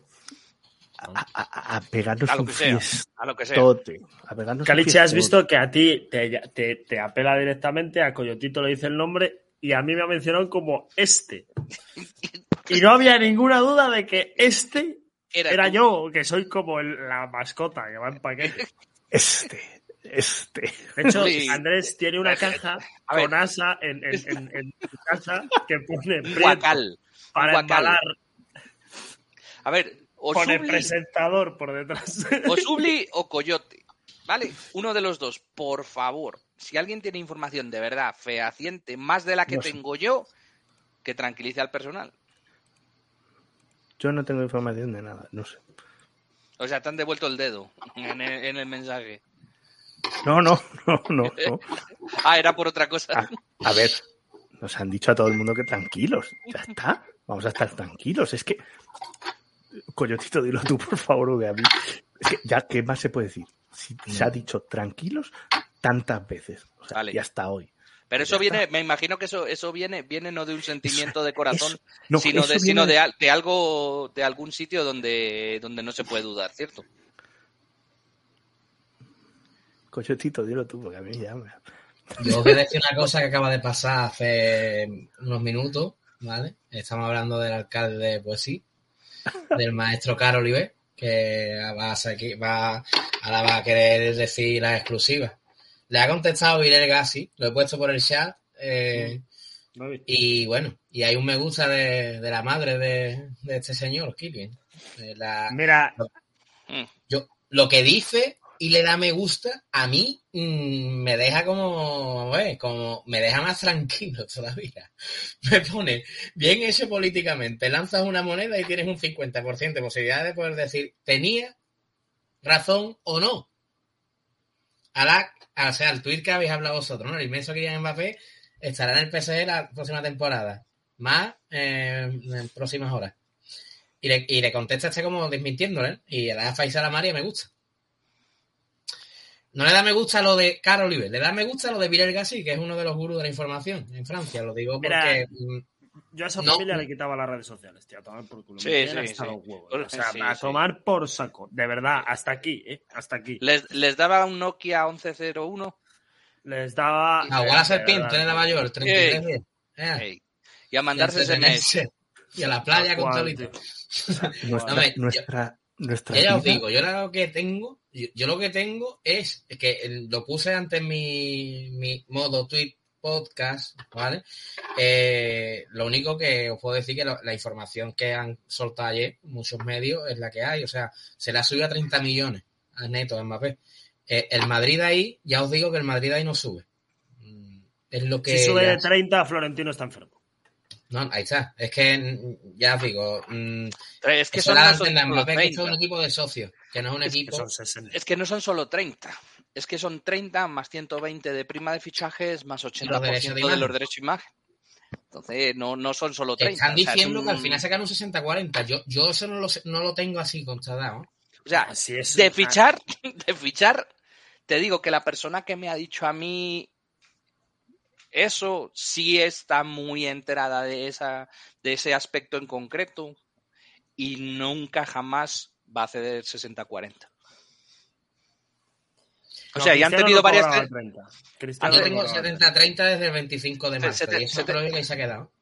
a pegarnos A lo un que sea, fiestote. A pegarnos un Caliche, has fiestote. visto que a ti te apela directamente, a Coyotito le dice el nombre y a mí me ha mencionado como este. Y no había ninguna duda de que este era tú. yo, que soy como la mascota que va en paquete. Este. De hecho, Sí. Andrés tiene una caja A ver. con asa en su casa que pone Un Prieto guacal. para un guacal. embalar, A ver, pone Osubli, presentador por detrás. Osubli o Coyote, ¿vale? Uno de los dos, por favor. Si alguien tiene información de verdad fehaciente, más de la que No sé. tengo yo, que tranquilice al personal. Yo no tengo información de nada, no sé. O sea, te han devuelto el dedo en el mensaje. No. Ah, era por otra cosa. A ver, nos han dicho a todo el mundo que tranquilos. Ya está. Vamos a estar tranquilos. Es que, Coyotito, dilo tú, por favor, porque a mí. Es que ya, ¿qué más se puede decir? Si se ha dicho tranquilos tantas veces. O sea, Vale. y hasta hoy. Pero eso Ya viene, está. me imagino que eso viene no de un sentimiento de corazón, No, sino eso de viene de algo, de algún sitio donde no se puede dudar, ¿cierto? Coyotito, dilo tú, porque a mí ya me. Yo os voy a decir una cosa que acaba de pasar hace unos minutos, ¿vale? Estamos hablando del alcalde, pues sí, del maestro Caro Oliver, que ahora va a querer decir las exclusivas. Le ha contestado Vilel Gassi, lo he puesto por el chat, y bueno, y hay un me gusta de la madre de este señor, Kilian. Mira, Yo, lo que dice y le da me gusta, a mí me deja como me deja más tranquilo todavía. Me pone, bien hecho políticamente, lanzas una moneda y tienes un 50% de posibilidad de poder decir, tenía razón o no. O sea, el tuit que habéis hablado vosotros, ¿no? El inmenso Kylian Mbappé estará en el PSG la próxima temporada, más en próximas horas. Y le contesta como desmintiéndole, y le da a Faisal Amari me gusta. No le da me gusta lo de Caro Oliver, le da me gusta lo de Vilel Gassi, que es uno de los gurús de la información en Francia. Lo digo porque... yo a esa no- familia le quitaba las redes sociales, tío, a tomar por culo. Sí, Me tienen sí, hasta sí. los huevos. O sea, Sí, a sí. tomar por saco. De verdad, hasta aquí, hasta aquí. Les daba un Nokia 1101. Les daba... A la serpiente de Nueva York, 33 Ey, y a mandarse SMS. Y a la playa con Tal cual, Tolito. tío. Nuestra Ya os vida- digo, yo lo que tengo es que lo puse antes en mi modo tweet podcast, ¿vale? Lo único que os puedo decir que la información que han soltado ayer muchos medios es la que hay, o sea, se le ha subido a 30 millones a neto a Mbappé. El Madrid ahí, ya os digo que el Madrid ahí no sube. Es lo que Si sube ya- de 30, Florentino está enfermo. No, ahí está. Es que ya os digo, Es que eso son la no son entender, solo Mbappé, que esto es 30. un equipo de socios, que no es un Es que equipo. son 60. Es que no son solo 30. Es que son 30 más 120 de prima de fichajes más 80% derechos de de los imagen. derechos de imagen. Entonces, no son solo 30. Están o sea, es diciendo un- que al final sacan un 60-40. Yo eso no lo tengo así constatado. O sea, Así es. de fichar, te digo que la persona que me ha dicho a mí eso sí está muy enterada de ese aspecto en concreto y nunca jamás va a ceder 60-40. O sea, ya han tenido varias... Cristiano Yo no tengo cobraba 70-30 desde el 25 de marzo. Y eso creo que ahí se ha quedado.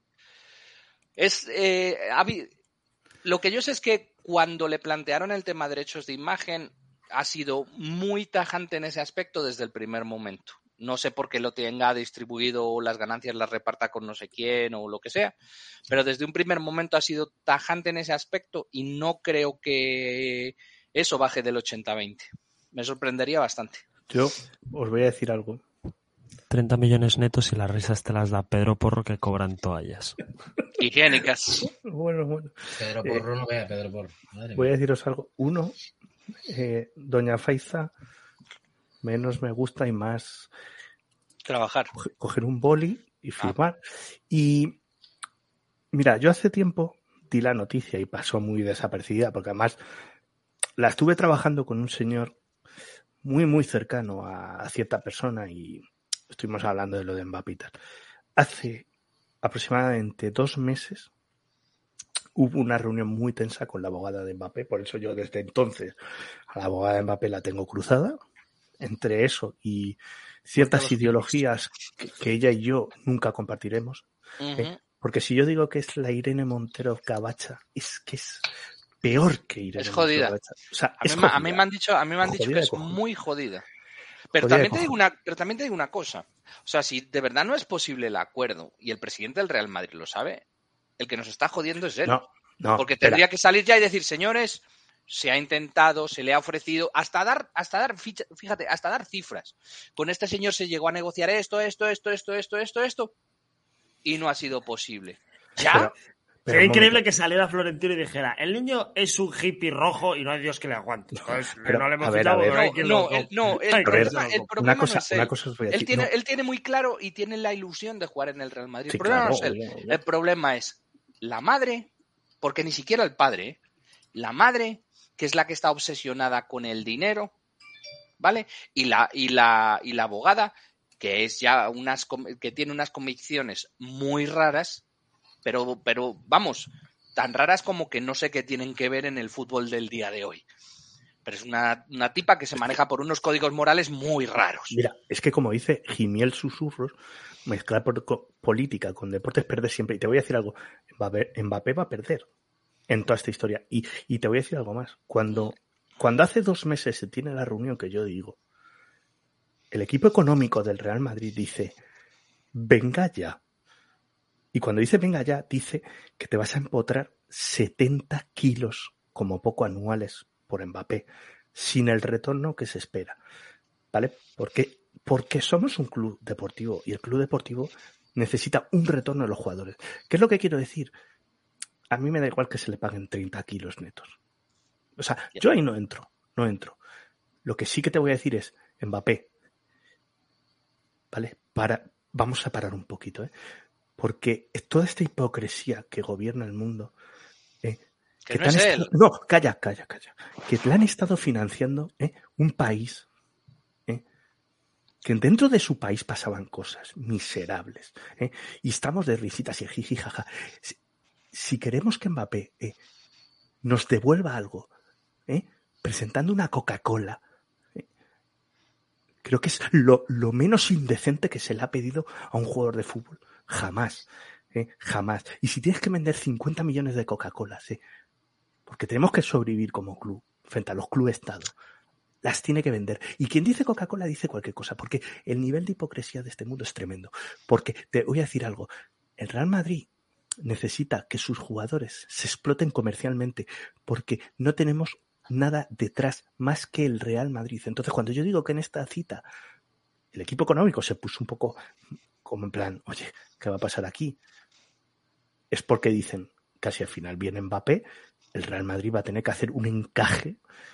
Lo que yo sé es que cuando le plantearon el tema de derechos de imagen ha sido muy tajante en ese aspecto desde el primer momento. No sé por qué lo tenga distribuido o las ganancias las reparta con no sé quién o lo que sea, pero desde un primer momento ha sido tajante en ese aspecto y no creo que eso baje del 80-20. Me sorprendería bastante. Yo os voy a decir algo. 30 millones netos y las risas te las da Pedro Porro que cobran toallas. Higiénicas. Bueno. Pedro Porro no vea, Pedro Porro. Madre Voy a mía. deciros algo. Uno, Doña Faiza, menos me gusta y más Trabajar. coger un boli y firmar. Y mira, yo hace tiempo di la noticia y pasó muy desapercibida, porque además la estuve trabajando con un señor muy, muy cercano a cierta persona y estuvimos hablando de lo de Mbappé y tal. Hace aproximadamente 2 meses hubo una reunión muy tensa con la abogada de Mbappé, por eso yo desde entonces a la abogada de Mbappé la tengo cruzada. Entre eso y ciertas Los ideologías que ella y yo nunca compartiremos. Ujú. Porque si yo digo que es la Irene Montero Gabacha, es que es peor que Irene Es Montero jodida. Gabacha. O sea, A es mí, a jodida. mí me han dicho Jodida que de es cojones. muy jodida. Pero Jodida de también te digo cojones. una cosa. O sea, si de verdad no es posible el acuerdo y el presidente del Real Madrid lo sabe, el que nos está jodiendo es él. No, Porque espera. tendría que salir ya y decir, señores, se ha intentado, se le ha ofrecido, hasta dar cifras. Con este señor se llegó a negociar esto, y no ha sido posible. ¿Ya? Pero Sería un increíble momento. que saliera Florentino y dijera, el niño es un hippie rojo y no hay Dios que le aguante. Entonces, Pero, no le hemos a ver, fichado a ver. porque no hay quien No, lo- el hay quien ver, se lo problema compre. una no cosa, es él. una cosa os voy a decir. No. Él tiene muy claro y tiene la ilusión de jugar en el Real Madrid. Sí, El problema claro, no es él. obvio. El problema es la madre, porque ni siquiera el padre, la madre, que es la que está obsesionada con el dinero, ¿vale? Y la abogada, que es ya que tiene unas convicciones muy raras, pero vamos, tan raras como que no sé qué tienen que ver en el fútbol del día de hoy. Pero es una tipa que se maneja por unos códigos morales muy raros. Mira, es que como dice Gimiel Susurros, mezclar política con deportes perder siempre. Y te voy a decir algo, Mbappé va a perder en toda esta historia. Y te voy a decir algo más. Cuando hace 2 meses se tiene la reunión que yo digo, el equipo económico del Real Madrid dice, venga ya. Y cuando dice venga ya, dice que te vas a empotrar 70 kilos como poco anuales por Mbappé, sin el retorno que se espera. ¿Vale? Porque somos un club deportivo y el club deportivo necesita un retorno de los jugadores. ¿Qué es lo que quiero decir? A mí me da igual que se le paguen 30 kilos netos. O sea, yo ahí no entro. Lo que sí que te voy a decir es, Mbappé, ¿vale? Vamos a parar un poquito, ¿eh? Porque toda esta hipocresía que gobierna el mundo, Que no es él. No, calla. Que te la han estado financiando un país que dentro de su país pasaban cosas miserables. Y estamos de risitas y jiji, jaja. Si queremos que Mbappé nos devuelva algo, presentando una Coca-Cola, creo que es lo menos indecente que se le ha pedido a un jugador de fútbol. Jamás. Jamás. Y si tienes que vender 50 millones de Coca-Colas, porque tenemos que sobrevivir como club frente a los clubes Estado, las tiene que vender. Y quien dice Coca-Cola dice cualquier cosa, porque el nivel de hipocresía de este mundo es tremendo. Porque te voy a decir algo, el Real Madrid necesita que sus jugadores se exploten comercialmente, porque no tenemos nada detrás más que el Real Madrid. Entonces, cuando yo digo que en esta cita el equipo económico se puso un poco como en plan, oye, ¿qué va a pasar aquí? Es porque dicen, casi al final viene Mbappé, el Real Madrid va a tener que hacer un encaje.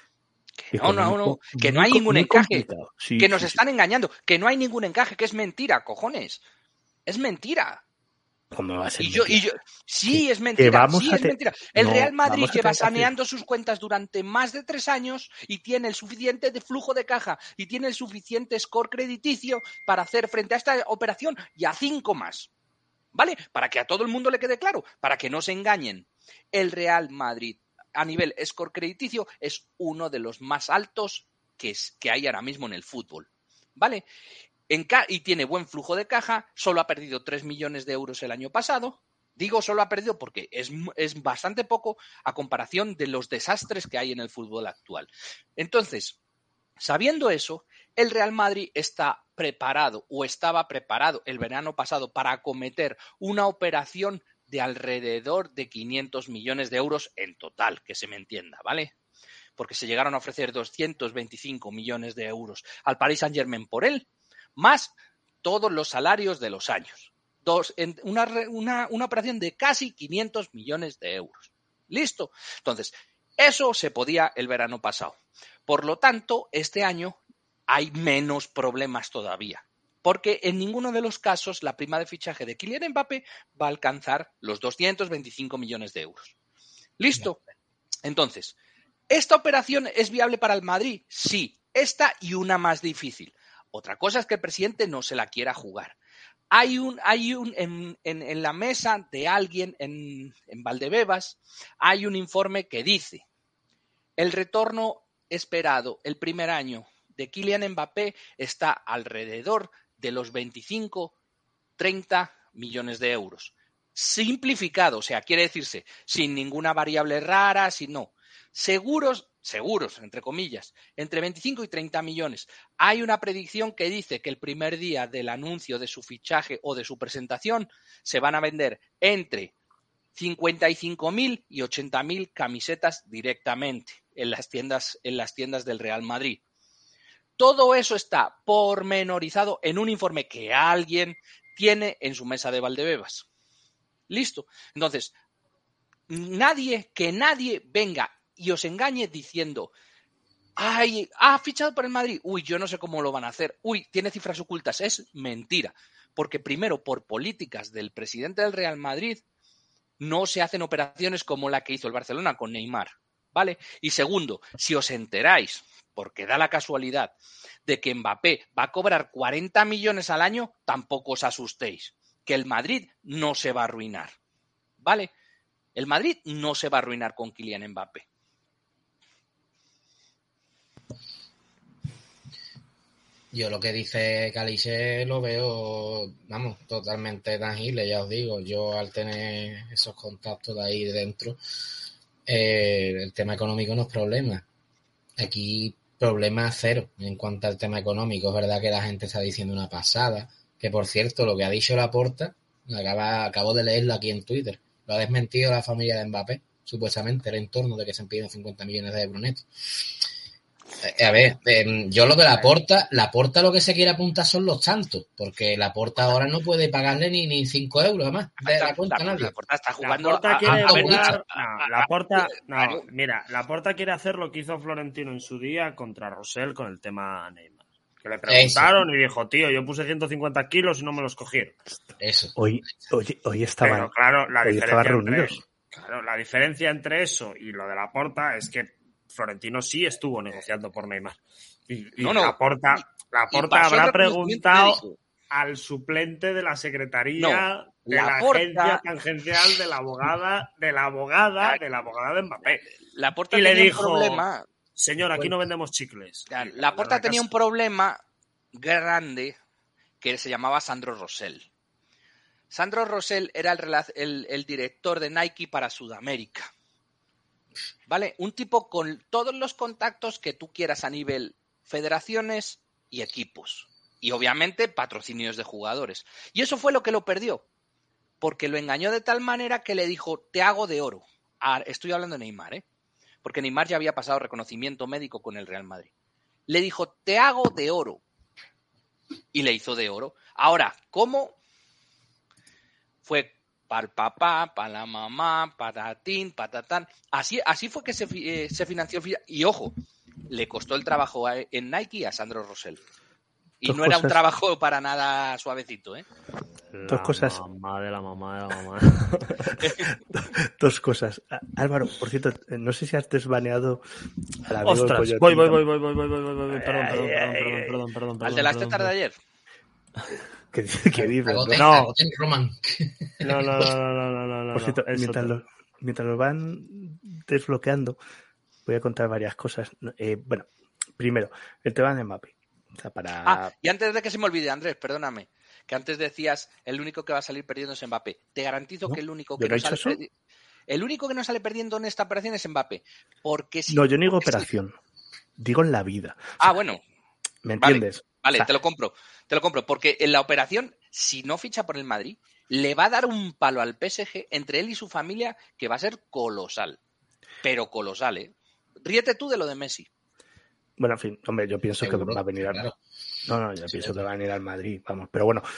No, que no hay ningún encaje, sí, que nos están engañando, que no hay ningún encaje, que es mentira, cojones. Es mentira. ¿Cómo va a ser Sí, es mentira. Es mentira. El no, Real Madrid lleva hacer... saneando sus cuentas durante más de 3 años y tiene el suficiente de flujo de caja y tiene el suficiente score crediticio para hacer frente a esta operación y a 5 más. ¿Vale? Para que a todo el mundo le quede claro, para que no se engañen. El Real Madrid, a nivel score crediticio, es uno de los más altos que hay ahora mismo en el fútbol. ¿Vale? Y tiene buen flujo de caja, solo ha perdido 3 millones de euros el año pasado. Digo solo ha perdido porque es bastante poco a comparación de los desastres que hay en el fútbol actual. Entonces, sabiendo eso, el Real Madrid está preparado o estaba preparado el verano pasado para acometer una operación de alrededor de 500 millones de euros en total, que se me entienda, ¿vale? Porque se llegaron a ofrecer 225 millones de euros al Paris Saint-Germain por él, más todos los salarios de los años. Una operación de casi 500 millones de euros. ¿Listo? Entonces, eso se podía el verano pasado. Por lo tanto, este año hay menos problemas todavía. Porque en ninguno de los casos la prima de fichaje de Kylian Mbappé va a alcanzar los 225 millones de euros. ¿Listo? Entonces, ¿esta operación es viable para el Madrid? Sí, esta y una más difícil. Otra cosa es que el presidente no se la quiera jugar. En la mesa de alguien en Valdebebas hay un informe que dice: el retorno esperado el primer año de Kylian Mbappé está alrededor de los 25-30 millones de euros. Simplificado, o sea, quiere decirse, sin ninguna variable rara, seguros, entre comillas, entre 25 y 30 millones. Hay una predicción que dice que el primer día del anuncio de su fichaje o de su presentación se van a vender entre 55.000 y 80.000 camisetas directamente en las tiendas del Real Madrid. Todo eso está pormenorizado en un informe que alguien tiene en su mesa de Valdebebas. ¿Listo? Entonces, que nadie venga y os engañe diciendo: ¡ay, ha fichado por el Madrid! ¡Uy, yo no sé cómo lo van a hacer! ¡Uy, tiene cifras ocultas! Es mentira. Porque primero, por políticas del presidente del Real Madrid, no se hacen operaciones como la que hizo el Barcelona con Neymar, ¿vale? Y segundo, si os enteráis, porque da la casualidad, de que Mbappé va a cobrar 40 millones al año, tampoco os asustéis, que el Madrid no se va a arruinar, ¿vale? El Madrid no se va a arruinar con Kylian Mbappé. Yo lo que dice Calice lo veo, vamos, totalmente tangible, ya os digo. Yo al tener esos contactos de ahí dentro, el tema económico no es problema. Aquí problema cero en cuanto al tema económico. Es verdad que la gente está diciendo una pasada, que por cierto, lo que ha dicho Laporta, acabo de leerlo aquí en Twitter, lo ha desmentido la familia de Mbappé, supuestamente, era en torno de que se piden 50 millones de euros netos. A ver, yo lo de Laporta lo que se quiere apuntar son los tantos, porque Laporta ahora no puede pagarle ni 5 euros más de la cuenta a nadie. Laporta está jugando Laporta quiere hacer lo que hizo Florentino en su día contra Rosell con el tema Neymar. Que le preguntaron y dijo: tío, yo puse 150 kilos y no me los cogieron. Eso. Hoy estaban, pero claro, la diferencia entre eso y lo de Laporta es que Florentino sí estuvo negociando por Neymar. Laporta habrá preguntado al suplente de la secretaría de la agencia tangencial de la abogada de Mbappé. Laporta y le dijo: problema. Señor, aquí no vendemos chicles. Laporta tenía un problema grande que se llamaba Sandro Rosell. Sandro Rosell era el director de Nike para Sudamérica. ¿Vale? Un tipo con todos los contactos que tú quieras a nivel federaciones y equipos. Y obviamente patrocinios de jugadores. Y eso fue lo que lo perdió. Porque lo engañó de tal manera que le dijo: te hago de oro. Estoy hablando de Neymar, porque Neymar ya había pasado reconocimiento médico con el Real Madrid. Le dijo: te hago de oro. Y le hizo de oro. Ahora, ¿cómo? Fue para el papá, para la mamá, patatín, patatán. Así fue que se financió. Y ojo, le costó el trabajo en Nike a Sandro Rosell. Y no era un trabajo para nada suavecito, Dos cosas. La mamá. Dos cosas. Álvaro, por cierto, no sé si has desbaneado al amigo Ostras, del voy. Perdón. ¿Al de las tetas de ayer? ¿Qué dices? No. Roman. No. Por cierto, mientras lo van desbloqueando, voy a contar varias cosas. Bueno, primero, el tema de Mbappé. O sea, y antes de que se me olvide, Andrés, perdóname, que antes decías el único que va a salir perdiendo es Mbappé. Te garantizo que el único que no sale perdiendo en esta operación es Mbappé. Porque yo no digo operación, digo en la vida. Bueno. ¿Me entiendes? Vale, te lo compro, porque en la operación, si no ficha por el Madrid, le va a dar un palo al PSG entre él y su familia que va a ser colosal. Pero colosal, Ríete tú de lo de Messi. Bueno, en fin, hombre, yo pienso que va a venir claro. No, yo Sí, pienso sí. que van a ir al Madrid, vamos. Pero bueno,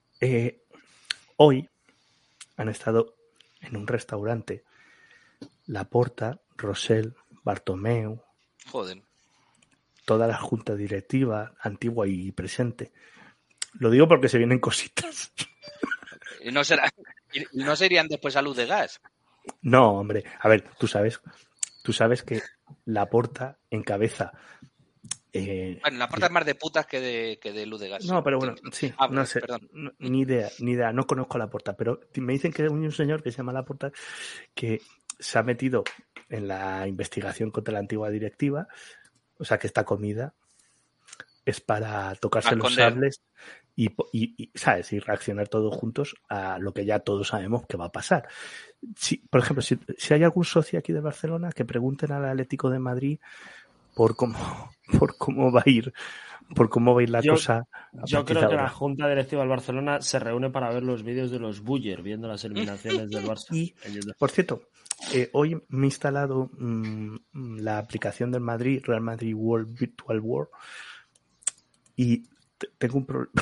hoy han estado en un restaurante Laporta, Rosell, Bartomeu, Joder. toda la junta directiva, antigua y presente. Lo digo porque se vienen cositas. ¿Y no serían después a Luz de Gas? No, hombre, a ver, tú sabes que Laporta encabeza. Bueno, la puerta es más de putas que de Luz de Gas. No, pero bueno, sí, Ah, no sé, perdón. ni idea, no conozco a Laporta, pero me dicen que hay un señor que se llama Laporta que se ha metido en la investigación contra la antigua directiva, o sea que esta comida es para tocarse A los esconder. sables y, ¿sabes? Y reaccionar todos juntos a lo que ya todos sabemos que va a pasar. Si, por ejemplo, si hay algún socio aquí de Barcelona, que pregunten al Atlético de Madrid por cómo va a ir la cosa. Yo creo que la junta directiva del Barcelona se reúne para ver los vídeos de los Buller viendo las eliminaciones del Barça. Y, por cierto, hoy me he instalado la aplicación del Madrid, Real Madrid World Virtual World, y tengo un problema.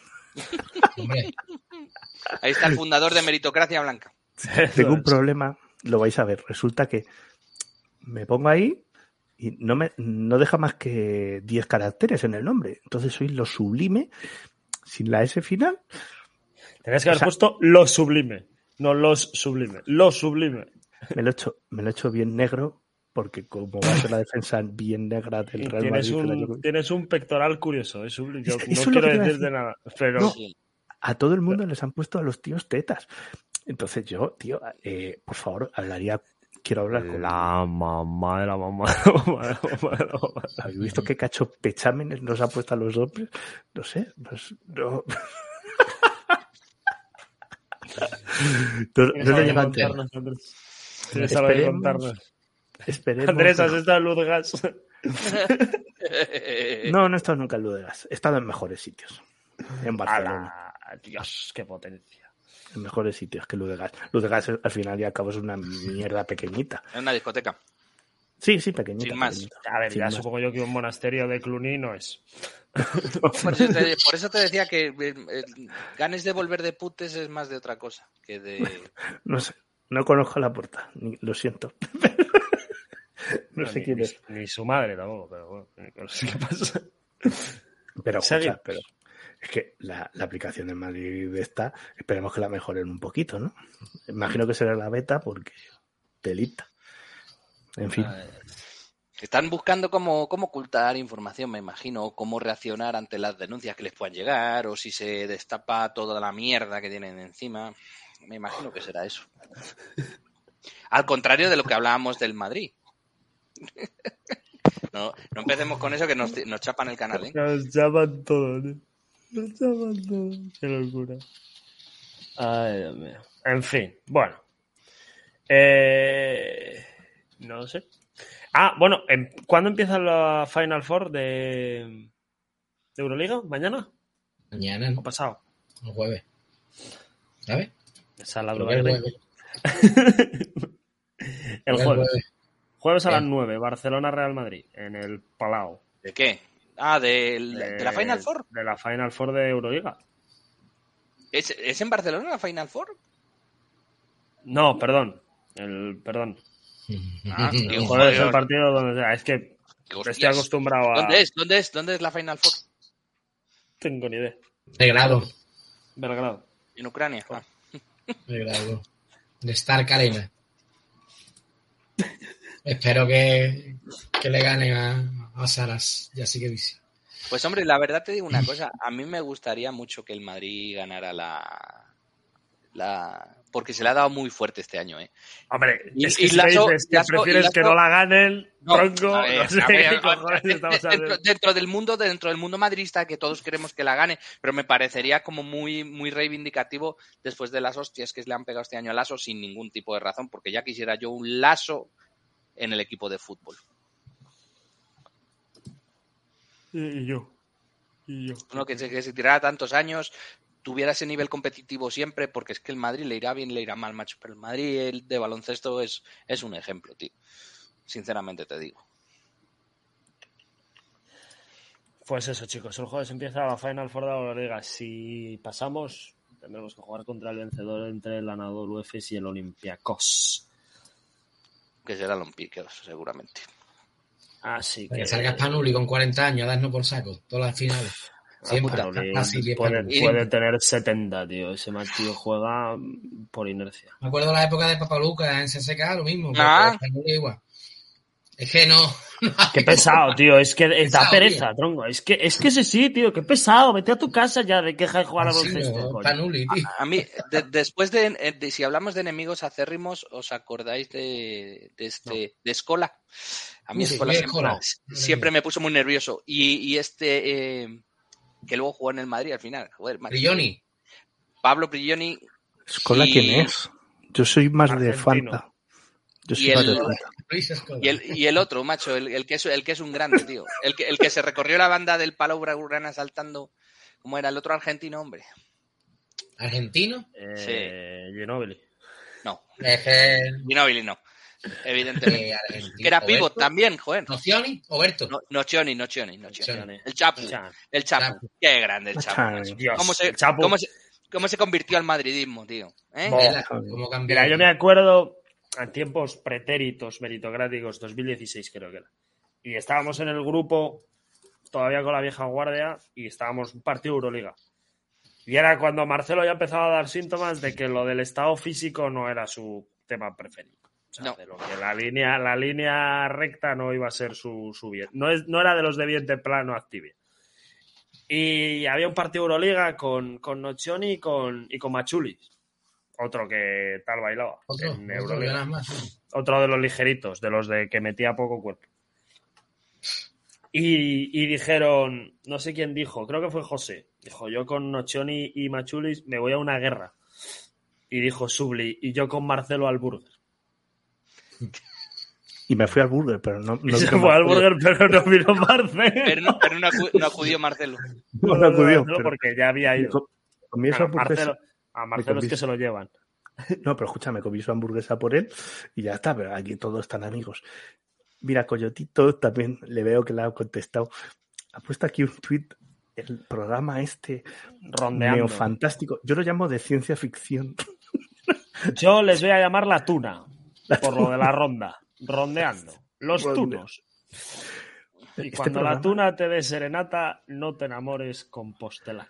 Ahí está el fundador de Meritocracia Blanca. Tengo un problema, lo vais a ver. Resulta que me pongo ahí y no deja más que 10 caracteres en el nombre. Entonces soy lo sublime, sin la S final. Tenías que haber puesto lo sublime, no los sublime, lo sublime. Me lo he hecho bien negro, porque como va a ser la defensa bien negra del Real Madrid... Tienes un pectoral curioso, es sublime. Yo eso no es lo quiero que decirte nada, pero... No, a todo el mundo les han puesto a los tíos tetas. Entonces yo, tío, por favor, quiero hablar con... La mamá de la mamá. ¿Habéis visto qué cacho pechámenes nos ha puesto a los hombres? No sé, no le llega a entender. Tienes algo que contarnos. Esperemos. Andrés, ¿has estado en Luz de Gas? No he estado nunca en Luz de Gas. He estado en mejores sitios. En Barcelona. Dios, qué potencia. En mejores sitios que Luz de Gas. Luz de Gas, al final y al cabo, es una mierda pequeñita. Es una discoteca. Sí, pequeñita. Sin más. Pequeñita. A ver, Sin ya más. supongo yo que un monasterio de Cluny no es. Por eso te decía que ganes de volver de putes es más de otra cosa que de... No sé, no conozco la puerta, lo siento. No sé quién es. Ni su madre tampoco, pero bueno, no sé qué pasa. Pero, escucha, pero es que la aplicación de Madrid está, esperemos que la mejoren un poquito, ¿no? Imagino que será la beta porque telita. En fin. Están buscando cómo ocultar información, me imagino, o cómo reaccionar ante las denuncias que les puedan llegar, o si se destapa toda la mierda que tienen encima. Me imagino que será eso. Al contrario de lo que hablábamos del Madrid. No empecemos con eso que nos chapan el canal, ¿eh? Nos llaman todos, ¿eh? Nos llaman todos. Qué locura. Ay, Dios mío. En fin, bueno. No sé. Bueno, ¿cuándo empieza la Final Four de Euroliga? ¿Mañana? Mañana, ¿no? ¿O pasado? El jueves. ¿Sabes? Esa es la El duda. jueves. El jueves. Jueves a las 9, Barcelona-Real Madrid, en el Palau. ¿De qué? ¿De la Final Four? De la Final Four de Euroliga. ¿Es en Barcelona la Final Four? No, perdón. Perdón. Digo, Joder, es el partido donde sea. Es que hostias. estoy acostumbrado a... ¿Dónde es la Final Four? Tengo ni idea. Belgrado. Belgrado. En Ucrania. Belgrado. De Stark Arena. Espero que le ganen a Saras, ya sí que dice. Pues hombre, la verdad te digo una cosa, a mí me gustaría mucho que el Madrid ganara porque se le ha dado muy fuerte este año, ¿eh? Hombre, Y es que si Lasso- me dices que Lasso- prefieres Lasso- que no la ganen, No, tronco, a ver, no sé a ver, qué cojones estamos haciendo. dentro del mundo madridista, que todos queremos que la gane, pero me parecería como muy, muy reivindicativo después de las hostias que le han pegado este año a Lasso sin ningún tipo de razón, porque ya quisiera yo un Lasso en el equipo de fútbol. Y yo. Uno que se tirara tantos años, tuviera ese nivel competitivo siempre, porque es que el Madrid le irá bien, le irá mal, macho, pero el Madrid el de baloncesto es un ejemplo, tío. Sinceramente te digo. Pues eso, chicos, el jueves empieza la Final Four de la Liga. Si pasamos, tendremos que jugar contra el vencedor entre el Anadolu Efes y el Olympiacos. Que será Olympiacos, seguramente. Así Que que salga Spanuli con 40 años a darnos por saco, todas las finales. Siempre. Spanuli Así, bien puede Spanuli. tener 70, tío. Ese tío juega por inercia. Me acuerdo la época de Papaluca en CSK, lo mismo. Ah. Spanuli igual. Es que no. Qué pesado, tío. Es que da Pesado, pereza, tío. tronco. Es que ese sí, tío. Qué pesado. Vete a tu casa ya de queja de jugar a Así, baloncesto. no, coño. Spanuli, tío. A mí, después de si hablamos de enemigos acérrimos, ¿os acordáis de Scola? A mí Uf, Scola sí, siempre, Scola. siempre me puso muy nervioso. Y que luego jugó en el Madrid al final. Joder, macho. Prigioni. Pablo Prigioni. ¿Escola y- quién es? Yo soy más de Argentino. Fanta. Yo Y soy más de el- Fanta. Luis Escola. Y el otro, macho, el que es un grande, tío. El que se recorrió la banda del Palau Blaugrana saltando. ¿Cómo era el otro argentino, hombre? ¿Argentino? Ginóbili. No, Es que... Ginóbili no. Evidentemente. argentino. Que era pivot ¿Oberto? también, joder. ¿Nocioni? ¿Oberto? Nocioni. Nocioni. El Chapu. Chan. El Chapu. Chapu. Qué grande el Chapu, Chan. macho. Dios, ¿Cómo el Chapu. cómo se convirtió al madridismo, tío? ¿Eh? Bo- Vela, ¿cómo cambió? Mira, yo me acuerdo en tiempos pretéritos meritocráticos, 2016 creo que era. Y estábamos en el grupo, todavía con la vieja guardia, y estábamos un partido Euroliga. Y era cuando Marcelo ya empezaba a dar síntomas de que lo del estado físico no era su tema preferido. O sea, No. de lo que la línea recta no iba a ser su bien. No era de los de vientre plano Activia. Y había un partido Euroliga con Nocioni y con Machulis. Otro que tal bailaba Otro, en otro Euroliga. ganas más. Otro de los ligeritos, de los de que metía poco cuerpo. Y dijeron, no sé quién dijo, creo que fue José. Dijo, yo con Nocioni y Machulis me voy a una guerra. Y dijo Subli, y yo con Marcelo al burger. Y me fui al burger, pero no Y se vino fue al Marcelo. burger, pero no vino Marcelo. Pero no acudió Marcelo. No acudió, pero porque ya había ido. comí esa A hamburguesa. Marcelo es que se lo llevan. No, pero escúchame, comí su hamburguesa por él y ya está, pero aquí todos están amigos. Mira, Coyotito también le veo que le ha contestado. Ha puesto aquí un tuit, el programa este Rondeando. neofantástico. Yo lo llamo de ciencia ficción. Yo les voy a llamar la tuna, por lo de la ronda. Rondeando. Los Ronde. tunos. Y Este cuando programa- la tuna te dé serenata, no te enamores con postelana.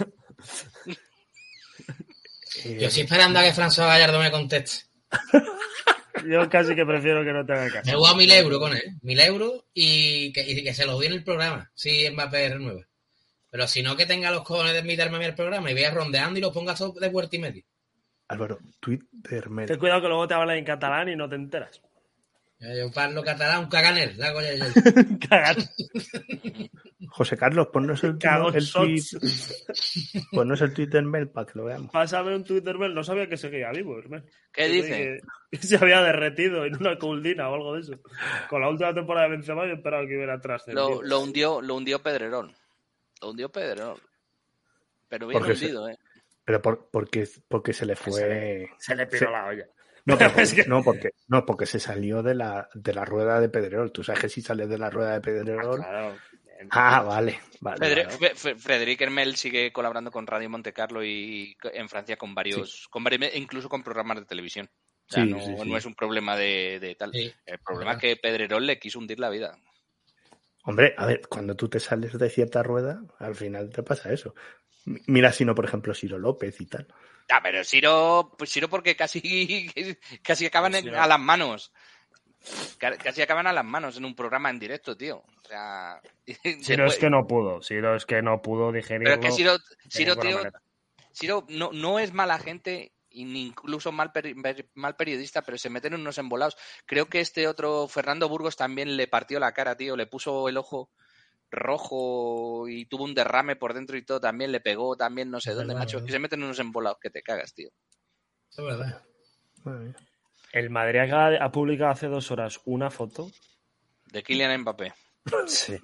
Yo estoy esperando a que François Gallardo me conteste. Yo casi que prefiero que no te haga caso. Me he jugado 1.000 euros con él. 1.000 euros y que se los doy en el programa. Sí, Mbappé renueva. Pero si no, que tenga los cojones de invitarme a mí al programa y vaya rondeando y los ponga todos de puerta y medio. Álvaro, tuit de Hermel. Ten cuidado que luego te hablan en catalán y no te enteras. Yo parlo catalán, un caganer. La coña yo. Cagar. José Carlos, ponnos el Cagosots. tuit. Ponnos el tuit de Hermel para que lo veamos. Pásame un Twitter, Hermel. No sabía que seguía vivo, Hermel. ¿Qué dice? Que se había derretido en una culdina o algo de eso. Con la última temporada de Benzema yo esperaba que hubiera trascendido. Lo hundió Pedrerol. Lo hundió Pedrerol. Pero bien Porque hundido, Pero porque se le fue. Se le piró la olla. No, pero Es que- porque se salió de la rueda de Pedrerol. Tú sabes que si sales de la rueda de Pedrerol. Claro. Vale. Frederic Hermel sigue colaborando con Radio Monte Carlo y en Francia con varios, incluso con programas de televisión. O sea, Sí, no, sí. no es un problema de tal. Sí. El problema es que Pedrerol le quiso hundir la vida. Hombre, a ver, cuando tú te sales de cierta rueda, al final te pasa eso. Mira, si no, por ejemplo, Ciro López y tal. Ya, pero Ciro porque casi acaban a las manos. Casi acaban a las manos en un programa en directo, tío. O sea, Ciro es que no pudo. Ciro es que no pudo digerirlo. pero es que Ciro, de ninguna tío, manera. Ciro no es mala gente y ni incluso mal periodista, pero se meten en unos embolados. Creo que este otro, Fernando Burgos, también le partió la cara, tío. Le puso el ojo rojo y tuvo un derrame por dentro y todo. También le pegó, también no sé Es dónde, verdad, macho. ¿no? Y se meten en unos embolados que te cagas, tío. Eso es verdad. El Madrid ha publicado hace 2 horas una foto. De Kylian Mbappé. Sí.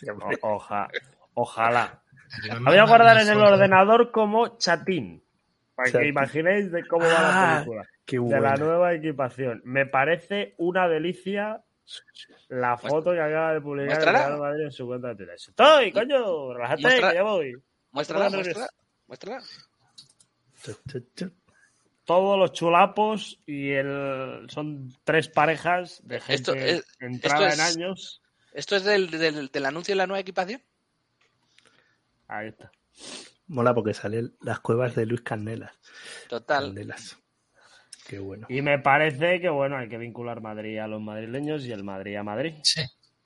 Ojalá. Aquí me La voy a mandan guardar una en el foto. ordenador como chatín. Para que Chatín. imaginéis de cómo va la película. Qué De la buena. nueva equipación. Me parece una delicia La foto que acaba de publicar el Muéstrala. Real Madrid en su cuenta de Twitter. ¡Estoy, coño! ¡Relájate, Muestra- que ya voy! Muéstrala. Todos los chulapos y son 3 parejas de gente Esto es- entrada esto en es- años. ¿Esto es del anuncio de la nueva equipación? Ahí está. Mola porque salen las cuevas de Luis Candelas. Total. Candelas. Qué bueno. Y me parece que, bueno, hay que vincular Madrid a los madrileños y el Madrid a Madrid. Sí.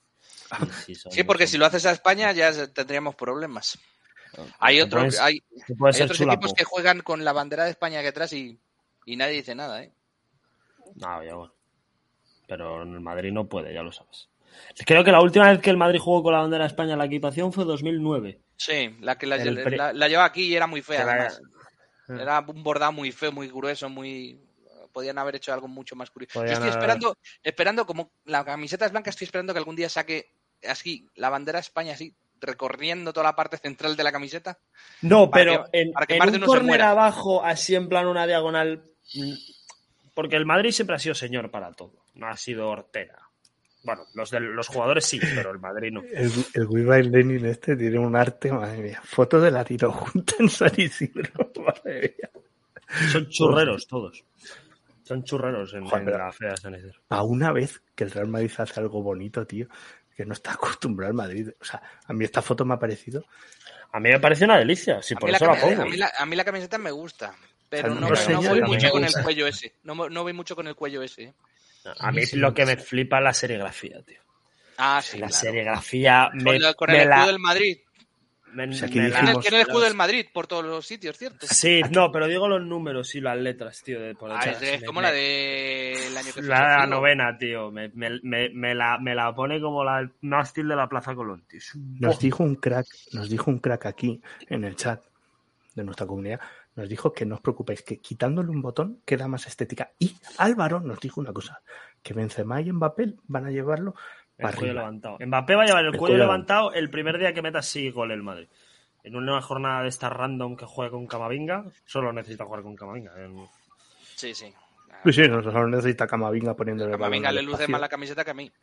Y son- Sí, porque si lo haces a España ya tendríamos problemas. Hay Tú otros puedes- hay, tú puedes hay ser otros chulapo. equipos que juegan con la bandera de España aquí atrás y nadie dice nada, ¿eh? No, ya bueno. Pero en el Madrid no puede, ya lo sabes. Creo que la última vez que el Madrid jugó con la bandera de España en la equipación fue 2009. Sí, la que la El llevaba aquí y era muy fea, Que la- además. Era un bordado muy feo, muy grueso, podían haber hecho algo mucho más curioso. Podían Yo estoy haber- esperando como la camiseta es blanca, estoy esperando que algún día saque así la bandera de España así recorriendo toda la parte central de la camiseta. No, Para pero que- en, para que en más de un uno se córner muera. abajo, así en plan una diagonal. Porque el Madrid siempre ha sido señor para todo. No ha sido hortera. Bueno, los jugadores sí, pero el Madrid no. El Weber Lenin este tiene un arte, madre mía. Foto de la tiro junta en San Isidro. Madre mía. Son churreros todos. Son churreros en Joder, la fea de San Isidro. A una vez que el Real Madrid hace algo bonito, tío, que no está acostumbrado al Madrid. O sea, a mí esta foto me ha parecido. A mí me parece una delicia, sí, A por mí, eso la a pongo. mí la camiseta me gusta, pero O sea, no, no no señales voy a mí mucho me con el gusta. cuello ese. No voy mucho con el cuello ese. ¿eh? A mí lo que me flipa es la serigrafía, tío. Ah, sí, La claro. serigrafía Con el escudo del Madrid. O sea, aquí me dijimos- Tiene el escudo del Madrid por todos los sitios, ¿cierto? Sí, no, pero digo los números y las letras, tío. Por Ah, detrás. es como la del año que fue La contigo. novena, tío. Me la pone como la mástil de la Plaza Colón, tío. Es un- Nos dijo un crack aquí en el chat de nuestra comunidad, nos dijo que no os preocupéis, que quitándole un botón queda más estética. Y Álvaro nos dijo una cosa, que Benzema y Mbappé van a llevarlo El para cuello arriba. levantado. Mbappé va a llevar el El cuello cuello levantado el primer día que meta 6 goles el Madrid. En una jornada de esta random que juegue con Camavinga, solo necesita jugar con Camavinga. Sí, sí. Sí, sí, no solo necesita Camavinga poniéndole el balón Camavinga al le luce espacio. más la camiseta que a mí.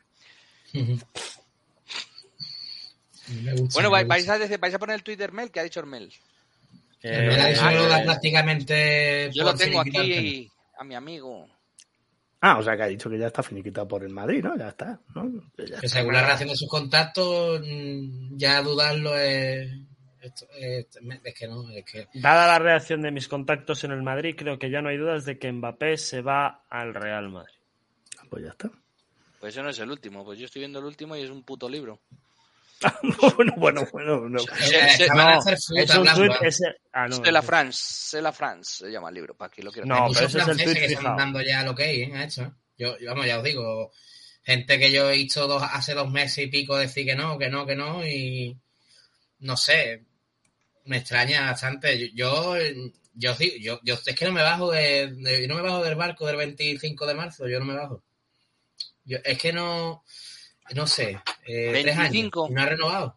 Me gusta, Bueno, me vais gusta. a poner el Twitter Mel, que ha dicho Ormel. Me la dicho ah, lo da eh, prácticamente. Yo por lo tengo finiquitar el tema. aquí a mi amigo. Ah, o sea que ha dicho que ya está finiquitado por el Madrid, ¿no? Ya está, ¿no? Ya Que está. según la reacción de sus contactos, ya dudarlo es que no, es que Dada la reacción de mis contactos en el Madrid, creo que ya no hay dudas de que Mbappé se va al Real Madrid. Pues ya está. Pues eso no es el último. Pues yo estoy viendo el último y es un puto libro. bueno. No. van a hacer fruta Es un blanca. tuit, ese... Ah, no, C'est la France se llama el libro, para que lo quiera. No, Hay pero muchos ese es el franceses tuit que están fijado. dando ya lo que hay, a eso. Vamos, ya os digo, gente que yo he visto hace 2 meses y pico decir que no, y no sé, me extraña bastante. Yo es que no me bajo no me bajo del barco del 25 de marzo, yo no me bajo. Es que no sé, 3 años 25. y no ha renovado.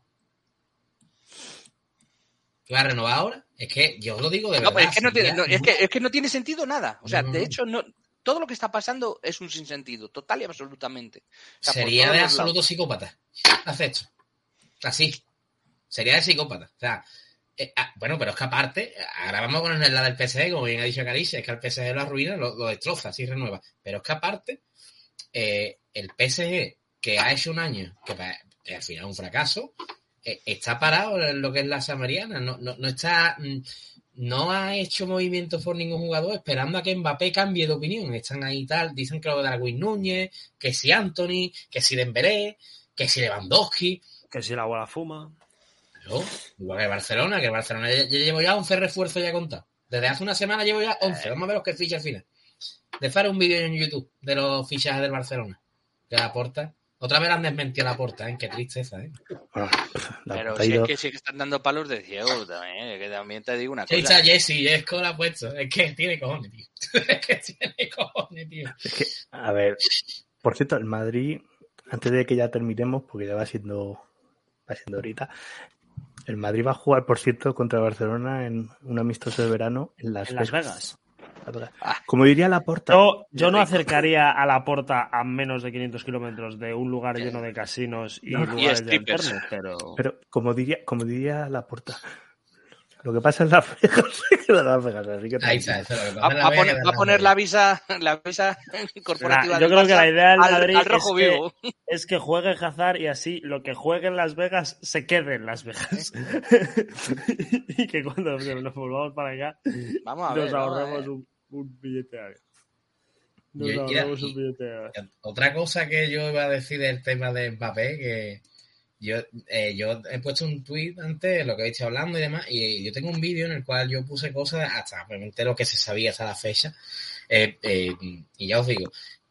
¿Qué va a renovar ahora? Es que yo lo digo de No, verdad. pero es que no tiene, sería- es que no tiene sentido nada. O sea, No. de hecho, todo lo que está pasando es un sinsentido, total y absolutamente. O sea, por Sería todos de los absoluto lados. psicópata. Hace esto. Así. Sería de psicópata. O sea, bueno, pero es que aparte, ahora vamos con la del PSG, como bien ha dicho Caricia, es que al PSG lo arruina, lo destroza, así renueva. Pero es que aparte, el PSG, que ha hecho un año, que al final es un fracaso, está parado en lo que es la Samariana. No está... No ha hecho movimientos por ningún jugador esperando a que Mbappé cambie de opinión. Están ahí y tal, dicen que lo de Darwin Núñez, que si Anthony, que si Dembélé, que si Lewandowski. Que si la bola fuma. No, igual que Barcelona, yo llevo ya 11 refuerzos ya contados. Desde hace una semana llevo ya 11. Vamos a ver los que ficha al final. De hacer un vídeo en YouTube de los fichajes del Barcelona. De la Porta. Otra vez han desmentido a la Porta, ¿eh? Qué tristeza, ¿eh? Bueno, Pero ha si ido- es que sí que están dando palos de ciego también, que también te digo una Ahí cosa. está Jesse, Jesco lo ha puesto. Es que tiene cojones, tío. Es que tiene cojones, tío. Es que, a ver, por cierto, el Madrid, antes de que ya terminemos, porque ya va siendo ahorita, el Madrid va a jugar, por cierto, contra Barcelona en un amistoso de verano en Las En Las Vegas. Vegas. Como diría Laporta. Yo no acercaría a Laporta a menos de 500 kilómetros de un lugar lleno de casinos y lugares de internet, pero como diría Laporta, lo que pasa en Las Vegas se queda en Las Vegas. Así que Ahí está, eso es lo que Va pasa. a poner la visa corporativa. Yo creo que la idea del Madrid al rojo vivo. es que juegue Hazard y así lo que juegue en Las Vegas se quede en Las Vegas. Y que cuando nos volvamos para acá nos ahorremos un billete de avión. Otra cosa que yo iba a decir del tema de Mbappé, que yo he puesto un tuit antes, lo que he dicho hablando y demás, y yo tengo un vídeo en el cual yo puse cosas hasta realmente lo que se sabía hasta la fecha, y ya os digo,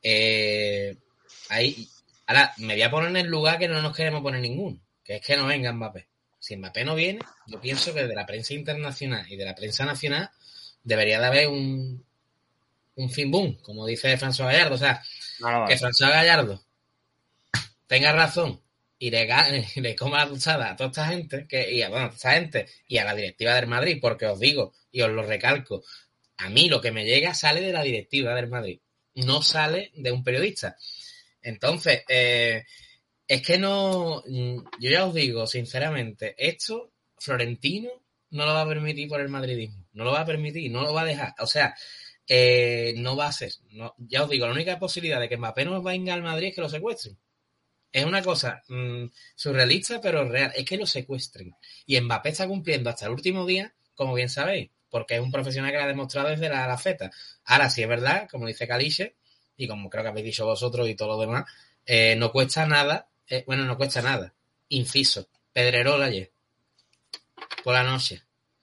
ahí, ahora me voy a poner en el lugar que no nos queremos poner ninguno, que es que no venga Mbappé. Si Mbappé no viene, yo pienso que de la prensa internacional y de la prensa nacional debería de haber un fin boom, como dice François Gallardo, o sea, que François Gallardo tenga razón y le coma la dulzada a toda esta gente, y a la directiva del Madrid, porque os digo y os lo recalco, a mí lo que me llega sale de la directiva del Madrid, no sale de un periodista. Entonces, es que no, yo ya os digo sinceramente, esto Florentino no lo va a permitir por el madridismo, no lo va a permitir, no lo va a dejar, o sea, no va a ser, no, ya os digo, la única posibilidad de que Mbappé no venga al Madrid es que lo secuestren. Es una cosa surrealista, pero real. Es que lo secuestren. Y Mbappé está cumpliendo hasta el último día, como bien sabéis, porque es un profesional que lo ha demostrado desde la feta. Ahora, sí es verdad, como dice Caliche, y como creo que habéis dicho vosotros y todo lo demás, no cuesta nada. No cuesta nada. Inciso. Pedrerol ayer. Por la noche.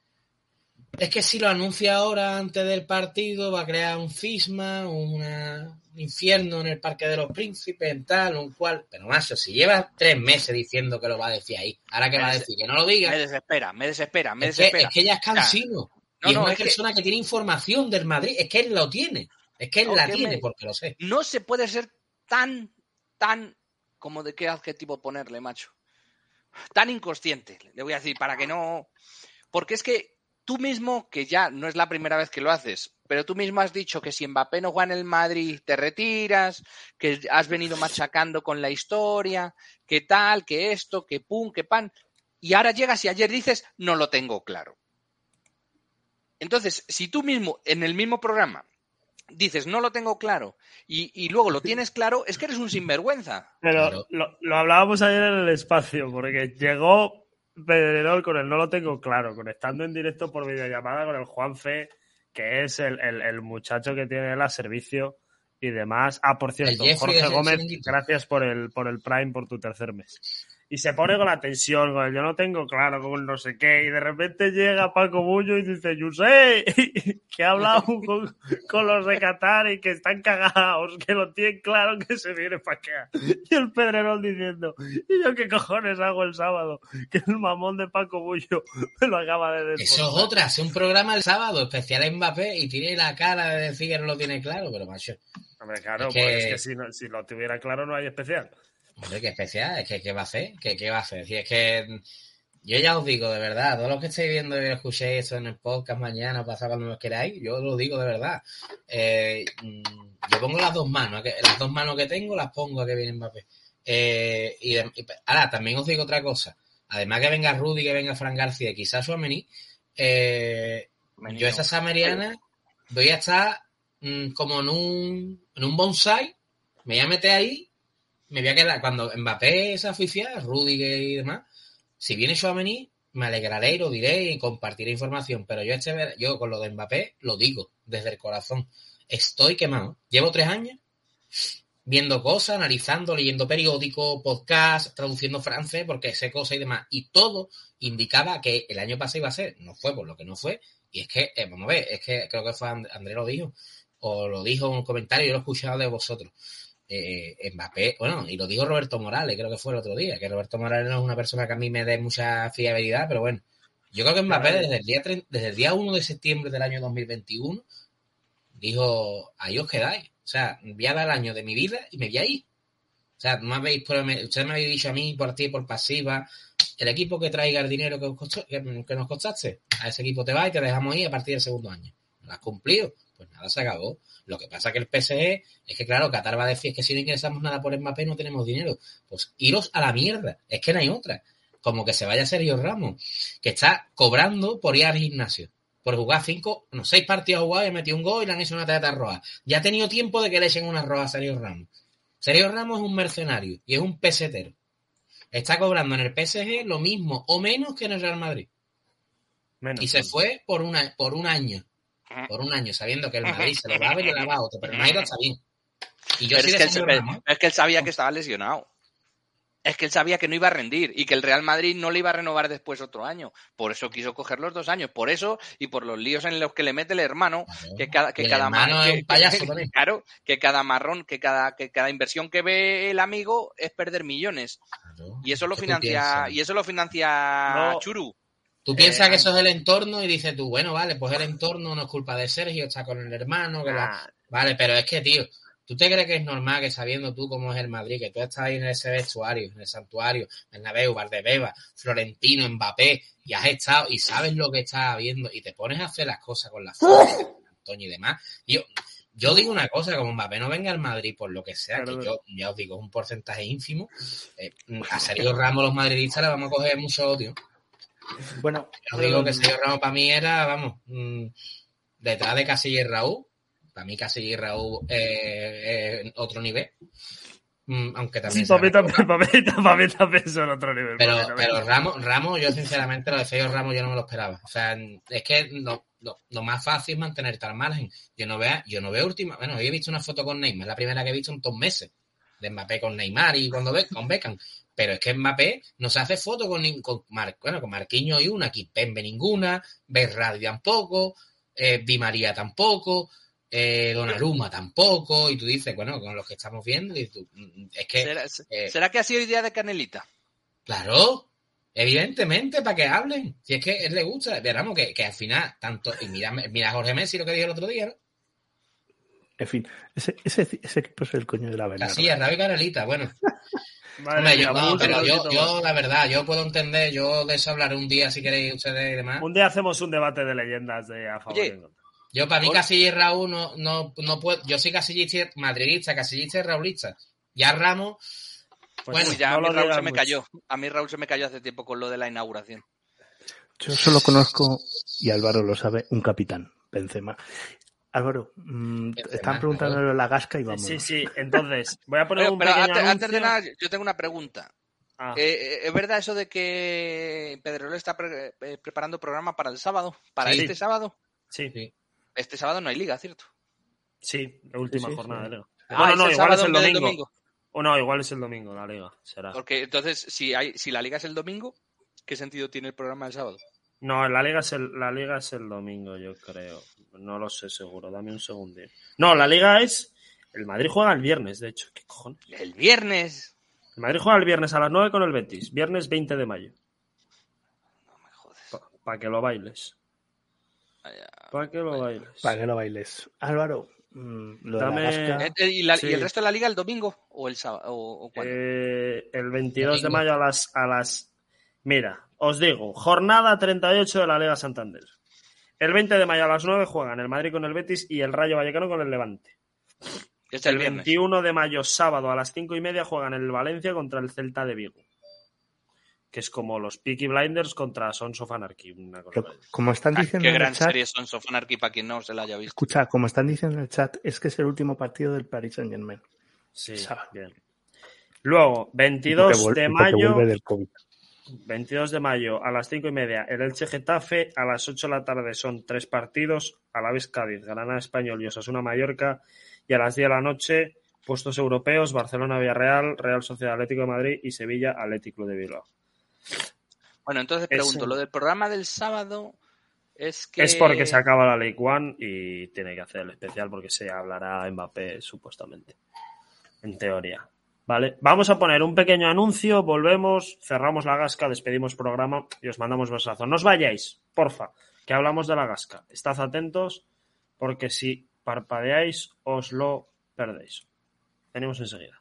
Es que si lo anuncia ahora antes del partido va a crear un cisma, un infierno en el Parque de los Príncipes, en tal, un cual. Pero macho, si lleva 3 meses diciendo que lo va a decir ahí, ahora que va a decir que no lo diga. Me desespera. Es que ya es cansino. Y es una persona que tiene información del Madrid. Es que él lo tiene. Es que él la tiene, porque lo sé. No se puede ser tan, como de qué adjetivo ponerle, macho. Tan inconsciente, le voy a decir, para que no. Porque es que tú mismo, que ya no es la primera vez que lo haces, pero tú mismo has dicho que si Mbappé no juega en el Madrid te retiras, que has venido machacando con la historia, que tal, que esto, que pum, que pan, y ahora llegas y ayer dices no lo tengo claro. Entonces, si tú mismo en el mismo programa dices no lo tengo claro y luego lo tienes claro, es que eres un sinvergüenza. Pero lo hablábamos ayer en el espacio, porque llegó Pedrerol con el no lo tengo claro, conectando en directo por videollamada con el Juanfe, que es el muchacho que tiene él a servicio y demás. Ah, por cierto, Jorge Gómez, gracias por el Prime, por tu 3er mes. Y se pone con la tensión, con el yo no tengo claro, con no sé qué, y de repente llega Paco Bullo y dice, José, que ha hablado con los de Qatar y que están cagados, que lo tienen claro que se viene para acá. Y el Pedrerol diciendo, ¿y yo qué cojones hago el sábado? Que el mamón de Paco Bullo me lo acaba de decir. Eso es otra, hace un programa el sábado especial en Mbappé y tiene la cara de decir que no lo tiene claro, pero macho. Hombre, claro, es que si lo tuviera claro no hay especial. Hombre, qué especial, es que ¿qué va a hacer? ¿Qué va a hacer? Si es que yo ya os digo de verdad, todos los que estáis viendo y escuchéis eso en el podcast mañana o pasado cuando os queráis, yo lo digo de verdad. Yo pongo las 2 manos, las 2 manos que tengo las pongo a que viene Mbappé. Y ahora, también os digo otra cosa. Además que venga Rudy, que venga Fran García y quizás Tchouaméni, yo esa sameriana voy a estar como en un bonsai, me voy a meter ahí. Me voy a quedar, cuando Mbappé se oficial, Rudy y demás, si viene Tchouaméni, me alegraré y lo diré y compartiré información, pero yo con lo de Mbappé lo digo desde el corazón. Estoy quemado. Llevo 3 años viendo cosas, analizando, leyendo periódicos, podcasts, traduciendo francés, porque sé cosas y demás, y todo indicaba que el año pasado iba a ser, no fue por lo que no fue, y es que, vamos a ver, es que creo que fue Andrés lo dijo, o lo dijo en un comentario, yo lo he escuchado de vosotros. Mbappé, bueno, y lo dijo Roberto Morales, creo que fue el otro día, que Roberto Morales no es una persona que a mí me dé mucha fiabilidad, pero bueno, yo creo que Mbappé desde el día 1 de septiembre del año 2021 dijo, ahí os quedáis, o sea, voy a dar el año de mi vida y me voy a ir. O sea, ustedes me habéis dicho a mí por activa y por pasiva, el equipo que traiga el dinero que nos costaste, a ese equipo te va y te dejamos ir a partir del segundo año. ¿Lo has cumplido? Pues Pues nada, se acabó. Lo que pasa que el PSG es que, claro, Qatar va a decir que si no ingresamos nada por Mbappé no tenemos dinero. Pues iros a la mierda. Es que no hay otra. Como que se vaya Sergio Ramos, que está cobrando por ir al gimnasio. Por jugar 6 partidos jugados y metió un gol y le han hecho una tarjeta roja. Ya ha tenido tiempo de que le echen una roja a Sergio Ramos. Sergio Ramos es un mercenario y es un pesetero. Está cobrando en el PSG lo mismo o menos que en el Real Madrid. Y se fue por un año. Por un año, sabiendo que el Madrid se lo daba y le daba otro. Pero no ha ido hasta bien. Y yo es que él sabía que estaba lesionado. Es que él sabía que no iba a rendir y que el Real Madrid no le iba a renovar después otro año. Por eso quiso coger los 2 años. Por eso y por los líos en los que le mete el hermano, claro. Que cada marrón es un payaso también. Claro, que cada marrón, que cada inversión que ve el amigo es perder millones. Claro. Y eso lo financia Churu. Tú piensas que eso es el entorno y dices tú, bueno, vale, pues el entorno no es culpa de Sergio, está con el hermano, vale, pero es que, tío, ¿tú te crees que es normal que sabiendo tú cómo es el Madrid, que tú estás ahí en ese vestuario, en el santuario, Bernabéu, Valdebeba, Florentino, Mbappé, y has estado y sabes lo que estás viendo y te pones a hacer las cosas con la foto, Antonio y demás? Yo digo una cosa, como Mbappé no venga al Madrid por lo que sea, que yo ya os digo, es un porcentaje ínfimo, a Sergio Ramos los madridistas le vamos a coger mucho odio. Bueno, yo digo que Sergio Ramos para mí era, detrás de Casillas y Raúl. Para mí Casillas y Raúl otro nivel. Aunque también... Sí, para mí también son otro nivel. Pero Ramos, yo sinceramente lo de Sergio Ramos yo no me lo esperaba. O sea, es que lo más fácil es mantenerte al margen. Yo no veo última... Bueno, hoy he visto una foto con Neymar, la primera que he visto en 2 meses. De Mbappé con Neymar y con Beckham. Pero es que Mbappé no se hace foto con Marquinhos y una, Kimpembe ninguna, Berardi tampoco, Di María tampoco, Donnarumma tampoco, y tú dices, bueno, con los que estamos viendo, y tú, es que... ¿Será que ha sido idea de Canelita? Claro, evidentemente, para que hablen. Si es que a él le gusta, veramos que al final, tanto... Y mira Jorge Messi lo que dijo el otro día, ¿no? En fin, ese equipo es el coño de la verdad. Sí, Rabi Canelita, bueno... Vale, yo la verdad, yo puedo entender, yo de eso hablaré un día si queréis ustedes y demás. Un día hacemos un debate de leyendas de a favor y en contra. Yo para mí Casillas y Raúl no puedo, yo soy casillista madridista, casillista y raulista. Ya Ramos, bueno, ya no a mí Raúl se me cayó. A mí Raúl se me cayó hace tiempo con lo de la inauguración. Yo solo conozco, y Álvaro lo sabe, un capitán, Benzema. Álvaro, están preguntando la Gasca y vamos. Sí, entonces, voy a poner un pequeño anuncio. Antes de nada, yo tengo una pregunta. ¿Es verdad eso de que Pedrerol está preparando programa para el sábado? ¿Para este sábado? Sí. Este sábado no hay liga, ¿cierto? Sí, la última jornada de liga. No, igual es el domingo. No, igual es el domingo la liga, será. Porque entonces, si la liga es el domingo, ¿qué sentido tiene el programa del sábado? No, la liga es el domingo, yo creo. No lo sé seguro, dame un segundo. No, la liga es... El Madrid juega el viernes, de hecho. ¿Qué cojones? ¿El viernes? El Madrid juega el viernes a las 9 con el Betis. Viernes 20 de mayo. No me jodes. Para que lo bailes. Para que lo bailes. Álvaro, lo de la Gasca... ¿Y el resto de la liga el domingo o el sábado? ¿O cuándo? El 22 de mayo a las... Mira, os digo, jornada 38 de la Liga Santander. El 20 de mayo a las 9 juegan el Madrid con el Betis y el Rayo Vallecano con el Levante. El 21 de mayo, sábado, a las 5:30 juegan el Valencia contra el Celta de Vigo. Que es como los Peaky Blinders contra Sons of Anarchy. Una cosa como están diciendo qué gran serie Sons of Anarchy para quien no se la haya visto. Escucha, como están diciendo en el chat, es que es el último partido del Paris Saint-Germain. Sí, bien. Luego, 22 de mayo... 22 de mayo a las 5:30 el Elche Getafe, a las 8 de la tarde son 3 partidos, Alavés Cádiz, Granada Español y Osasuna Mallorca, y a las 10 de la noche puestos europeos, Barcelona Villarreal, Real Sociedad Atlético de Madrid y Sevilla Atlético de Bilbao. Bueno, entonces pregunto, lo del programa del sábado es que... Es porque se acaba la League One y tiene que hacer el especial porque se hablará Mbappé supuestamente, en teoría. Vale, vamos a poner un pequeño anuncio, volvemos, cerramos la Gasca, despedimos programa y os mandamos besazo. No os vayáis, porfa, que hablamos de la Gasca. Estad atentos porque si parpadeáis os lo perdéis. Venimos enseguida.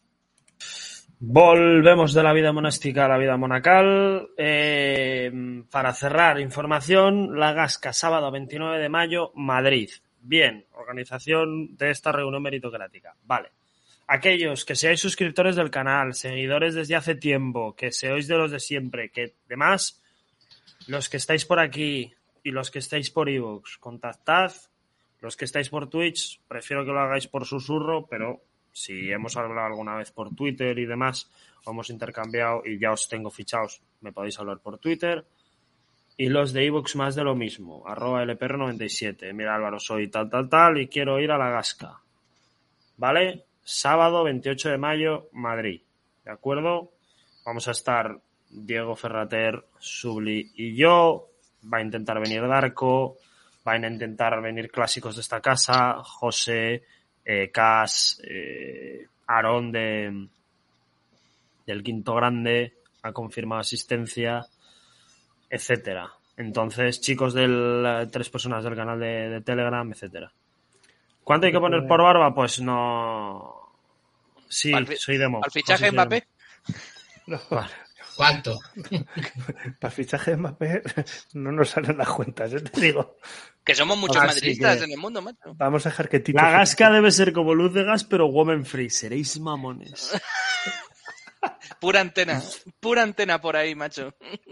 Volvemos de la vida monástica a la vida monacal. Para cerrar información, la Gasca, sábado 29 de mayo, Madrid. Bien, organización de esta reunión meritocrática. Vale. Aquellos que seáis suscriptores del canal, seguidores desde hace tiempo, que seáis de los de siempre, que además los que estáis por aquí y los que estáis por iVoox, contactad. Los que estáis por Twitch, prefiero que lo hagáis por susurro, pero si hemos hablado alguna vez por Twitter y demás, o hemos intercambiado y ya os tengo fichados, me podéis hablar por Twitter. Y los de iVoox más de lo mismo, @lpr97. Mira, Álvaro, soy tal y quiero ir a la Gasca. ¿Vale? Sábado 28 de mayo, Madrid. ¿De acuerdo? Vamos a estar Diego Ferrater, Subli y yo. Va a intentar venir Darko. Van a intentar venir clásicos de esta casa. José, Cas, Aarón del Quinto Grande. Ha confirmado asistencia, etcétera. Entonces, chicos del 3 personas del canal de Telegram, etcétera. ¿Cuánto hay que poner por barba? Pues no. Sí, soy demo. ¿Al fichaje Mbappé? No. Vale. ¿Cuánto? Para el fichaje de Mbappé no nos salen las cuentas, te digo. Que somos muchos madridistas en el mundo, macho. Vamos a dejar que Tito... La Gasca debe ser como luz de gas, pero woman free. Seréis mamones. Pura antena por ahí, macho.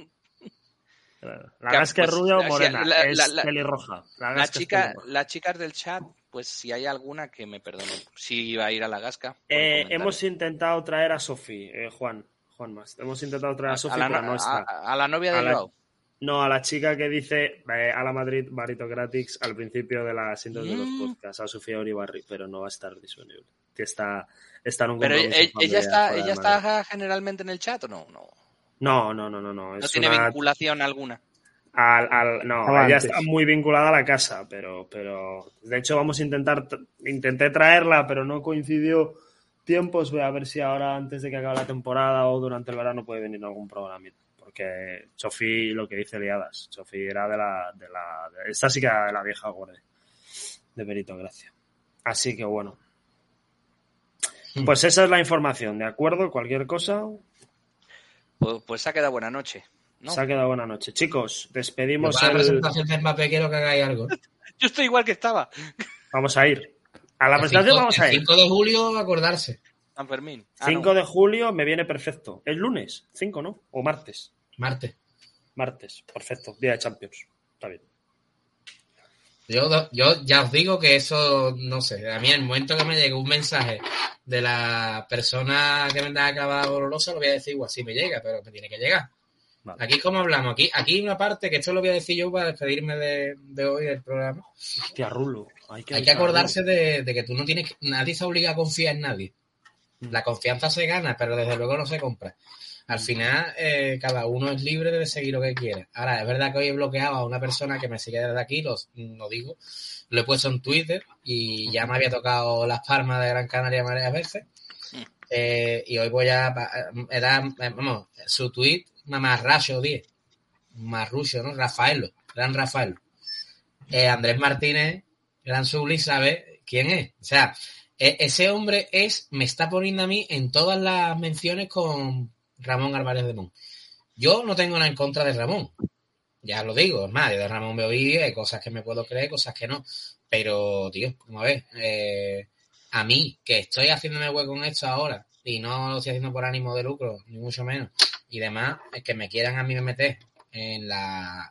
La Gasca es rubia o morena, es la pelirroja. Las chicas del chat, pues si hay alguna que me perdonen. Si iba a ir a la Gasca. Hemos intentado traer a Sofi, Juan más. Hemos intentado traer a Sofi, pero no está. A la novia de Joao. No, a la chica que dice a la Madrid Meritocratics al principio de las intros de los podcasts, a Sofía Uribarri, pero no va a estar disponible. Que está en un pero compromiso. ella está generalmente en el chat o no? No. No tiene vinculación alguna. No, ella está muy vinculada a la casa, pero de hecho vamos a intenté traerla, pero no coincidió tiempos. Voy a ver si ahora antes de que acabe la temporada o durante el verano puede venir algún programa. Porque Sofi, lo que dice liadas, Sofi era esta sí que era de la vieja guardia de Meritocracia. Así que bueno. Pues esa es la información, ¿de acuerdo? Cualquier cosa. Pues se ha quedado buena noche, ¿no? Se ha quedado buena noche. Chicos, despedimos la presentación de Mbappé, quiero que hagáis algo. Yo estoy igual que estaba. Vamos a ir. A la presentación vamos a ir. El 5 de julio, acordarse. San Fermín. 5 de julio me viene perfecto. ¿Es lunes? 5, ¿no? ¿O martes? Martes, perfecto. Día de Champions. Está bien. Yo ya os digo que eso, no sé, a mí en el momento que me llegue un mensaje de la persona que me da acabada dolorosa, lo voy a decir igual, sí me llega, pero me tiene que llegar. Vale. Aquí como hablamos, aquí una parte, que esto lo voy a decir yo para despedirme de hoy del programa. Hostia, Rulo. Hay que acordarse de que tú no tienes, nadie se obliga a confiar en nadie. La confianza se gana, pero desde luego no se compra. Al final, cada uno es libre de seguir lo que quiera. Ahora, es verdad que hoy he bloqueado a una persona que me sigue desde aquí, lo digo, lo he puesto en Twitter y ya me había tocado las palmas de Gran Canaria varias veces. Y hoy voy a... vamos, su tweet, Mamarracho 10. Marrucho, ¿no? Gran Rafaelo. Andrés Martínez, Gran Subli, ¿sabe quién es? O sea, ese hombre me está poniendo a mí en todas las menciones con Ramón Álvarez de Mon. Yo no tengo nada en contra de Ramón, ya lo digo, es más, yo de Ramón me oí, hay cosas que me puedo creer, cosas que no, pero tío, como ves, a mí que estoy haciéndome hueco con esto ahora y no lo estoy haciendo por ánimo de lucro, ni mucho menos, y demás, es que me quieran a mí meter en la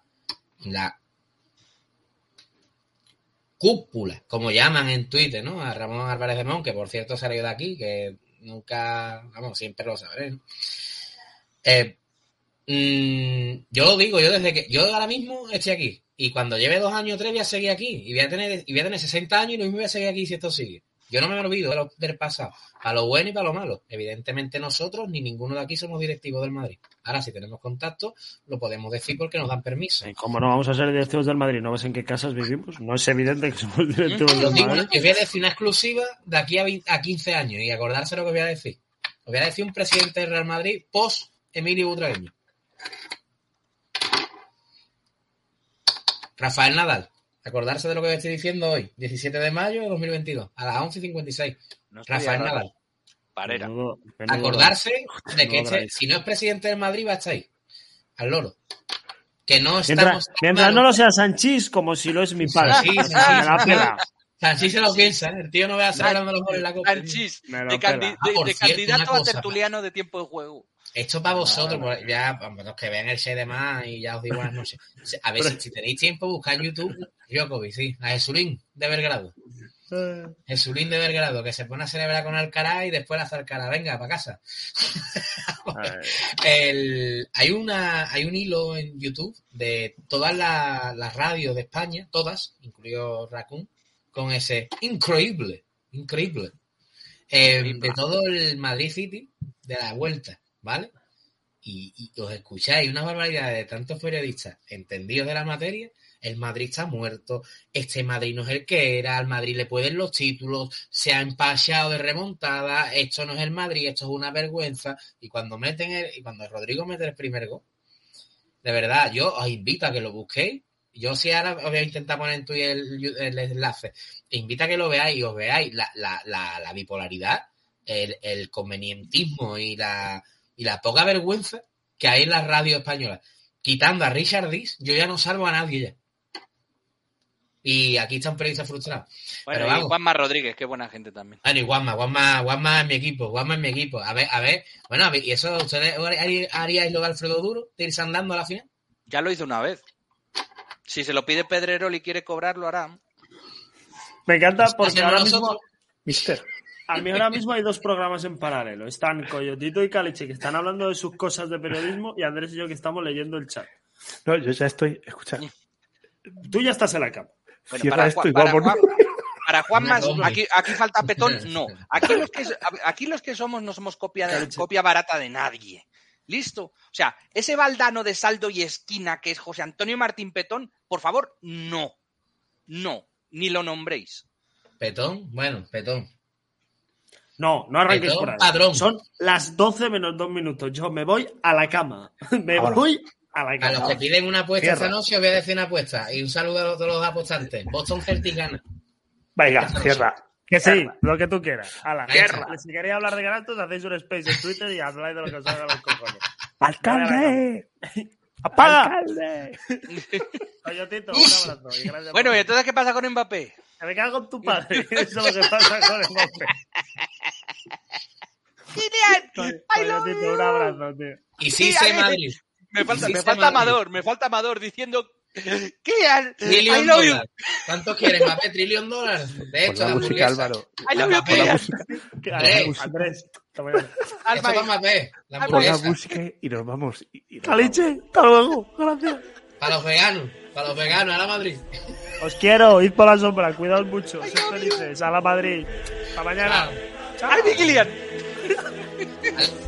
cúpula, como llaman en Twitter, ¿no? A Ramón Álvarez de Mon, que por cierto salió de aquí, que nunca, vamos, siempre lo sabré, ¿no? Yo lo digo, yo ahora mismo estoy aquí y cuando lleve 2 años o 3 voy a seguir aquí y voy a tener 60 años y lo mismo voy a seguir aquí si esto sigue. Yo no me olvido del pasado, para lo bueno y para lo malo. Evidentemente nosotros ni ninguno de aquí somos directivos del Madrid. Ahora si tenemos contacto lo podemos decir porque nos dan permiso. ¿Y cómo no vamos a ser directivos del Madrid? ¿No ves en qué casas vivimos? No es evidente que somos directivos del Madrid. Os voy a decir una exclusiva de aquí a 15 años y acordarse lo que voy a decir. Os voy a decir un presidente del Real Madrid post Emilio Butragueño. Rafael Nadal. Acordarse de lo que estoy diciendo hoy. 17 de mayo de 2022. A las 11:56. No Rafael Nadal. Parera. Acordarse de que si no es presidente del Madrid va a estar ahí. Al loro. Que no estamos... Mientras no lo sea Sanchís, como si lo es mi padre. Sí, Me la pela. Sanchís se lo piensa, ¿eh? El tío no ve a celebrando los goles en la Copa. Sanchís, Me lo de pela. Por cierto, candidato una a cosa, tertuliano de tiempo de juego. Esto para vosotros, pues, ya, los que vean el 6 de más y ya os digo buenas noches. A ver, si tenéis tiempo, buscad en YouTube Djokovic, sí, a Jesulín de Belgrado. Jesulín de Belgrado, que se pone a celebrar con Alcaraz y después hace Alcaraz, venga, para casa. Hay un hilo en YouTube de todas las radios de España, todas, incluido Raccoon, con ese increíble, de todo el Madrid City, de la vuelta, ¿vale? Y os escucháis una barbaridad de tantos periodistas entendidos de la materia. El Madrid está muerto, este Madrid no es el que era, al Madrid le pueden los títulos, se ha empachado de remontada, esto no es el Madrid, esto es una vergüenza. Y cuando cuando Rodrigo mete el primer gol, de verdad, yo os invito a que lo busquéis. Yo sí ahora os voy a intentar poner en Twitter el enlace. Invito a que lo veáis y os veáis la bipolaridad, el convenientismo y la poca vergüenza que hay en la radio española. Quitando a Richard Dis, yo ya no salvo a nadie ya. Y aquí está un periodista frustrado. Bueno, pero y vamos. Juanma Rodríguez, qué buena gente también. Bueno, y Juanma es mi equipo, A ver. Bueno, ¿y eso ustedes haríais lo de Alfredo Duro? ¿De irse andando a la final? Ya lo hizo una vez. Si se lo pide Pedrerol y quiere cobrar, lo hará. Me encanta porque Hacemos ahora nosotros. mismo... Mister. A mí ahora mismo hay dos programas en paralelo. Están Coyotito y Caliche, que están hablando de sus cosas de periodismo, y Andrés y yo, que estamos leyendo el chat. No, yo ya estoy. Escucha. Tú ya estás en la cama. Bueno, Cierra esto y vámonos. Para Juanma, aquí falta Petón, no. Aquí los que somos no somos copia barata de nadie. ¿Listo? O sea, ese Valdano de saldo y esquina que es José Antonio Martín Petón, por favor, no. No, ni lo nombréis. Petón. No arranques Petón, por ahí. padrón. Son las 12 menos 2 minutos. Yo me voy a la cama. Voy a la A cama. los que piden una apuesta Cierra. esta noche, os voy a decir una apuesta. Y un saludo a todos los apostantes. Boston Celtics gana. Venga, cierra. Que sí, lo que tú quieras. Ala, Cierra. Si queréis hablar de Galactus, hacéis un space en Twitter y habláis de lo que os salga los cojones. ¡Alcalde! ¡Apaga! ¡Alcalde! Coyotito, un abrazo. Y gracias Bueno, por- ¿y entonces qué pasa con Mbappé? Que me cago en tu padre. Eso es lo que pasa con el golpe. ¡Kylian! ¡I love Coyotito, you! un abrazo, tío. Y sí, se Madrid. Me falta Madrid. Amador diciendo Kylian, I Trillion love you. dólares. ¿Cuántos quieres, Mbappé? ¿Trillion dólares? De Por hecho, la la música, hamburguesa. Álvaro. I love you, Mbappé. Kylian. Andrés, hasta mañana. Esto va Mbappé. La Pon la hamburguesa. música y nos vamos. Y nos Caliche, hasta luego. Gracias. Para los veganos, a la Madrid. Os quiero, id por la sombra, cuidaos mucho, sed felices, a la Madrid. Hasta mañana. Chao. ¡Ay, mi Kylian! Al-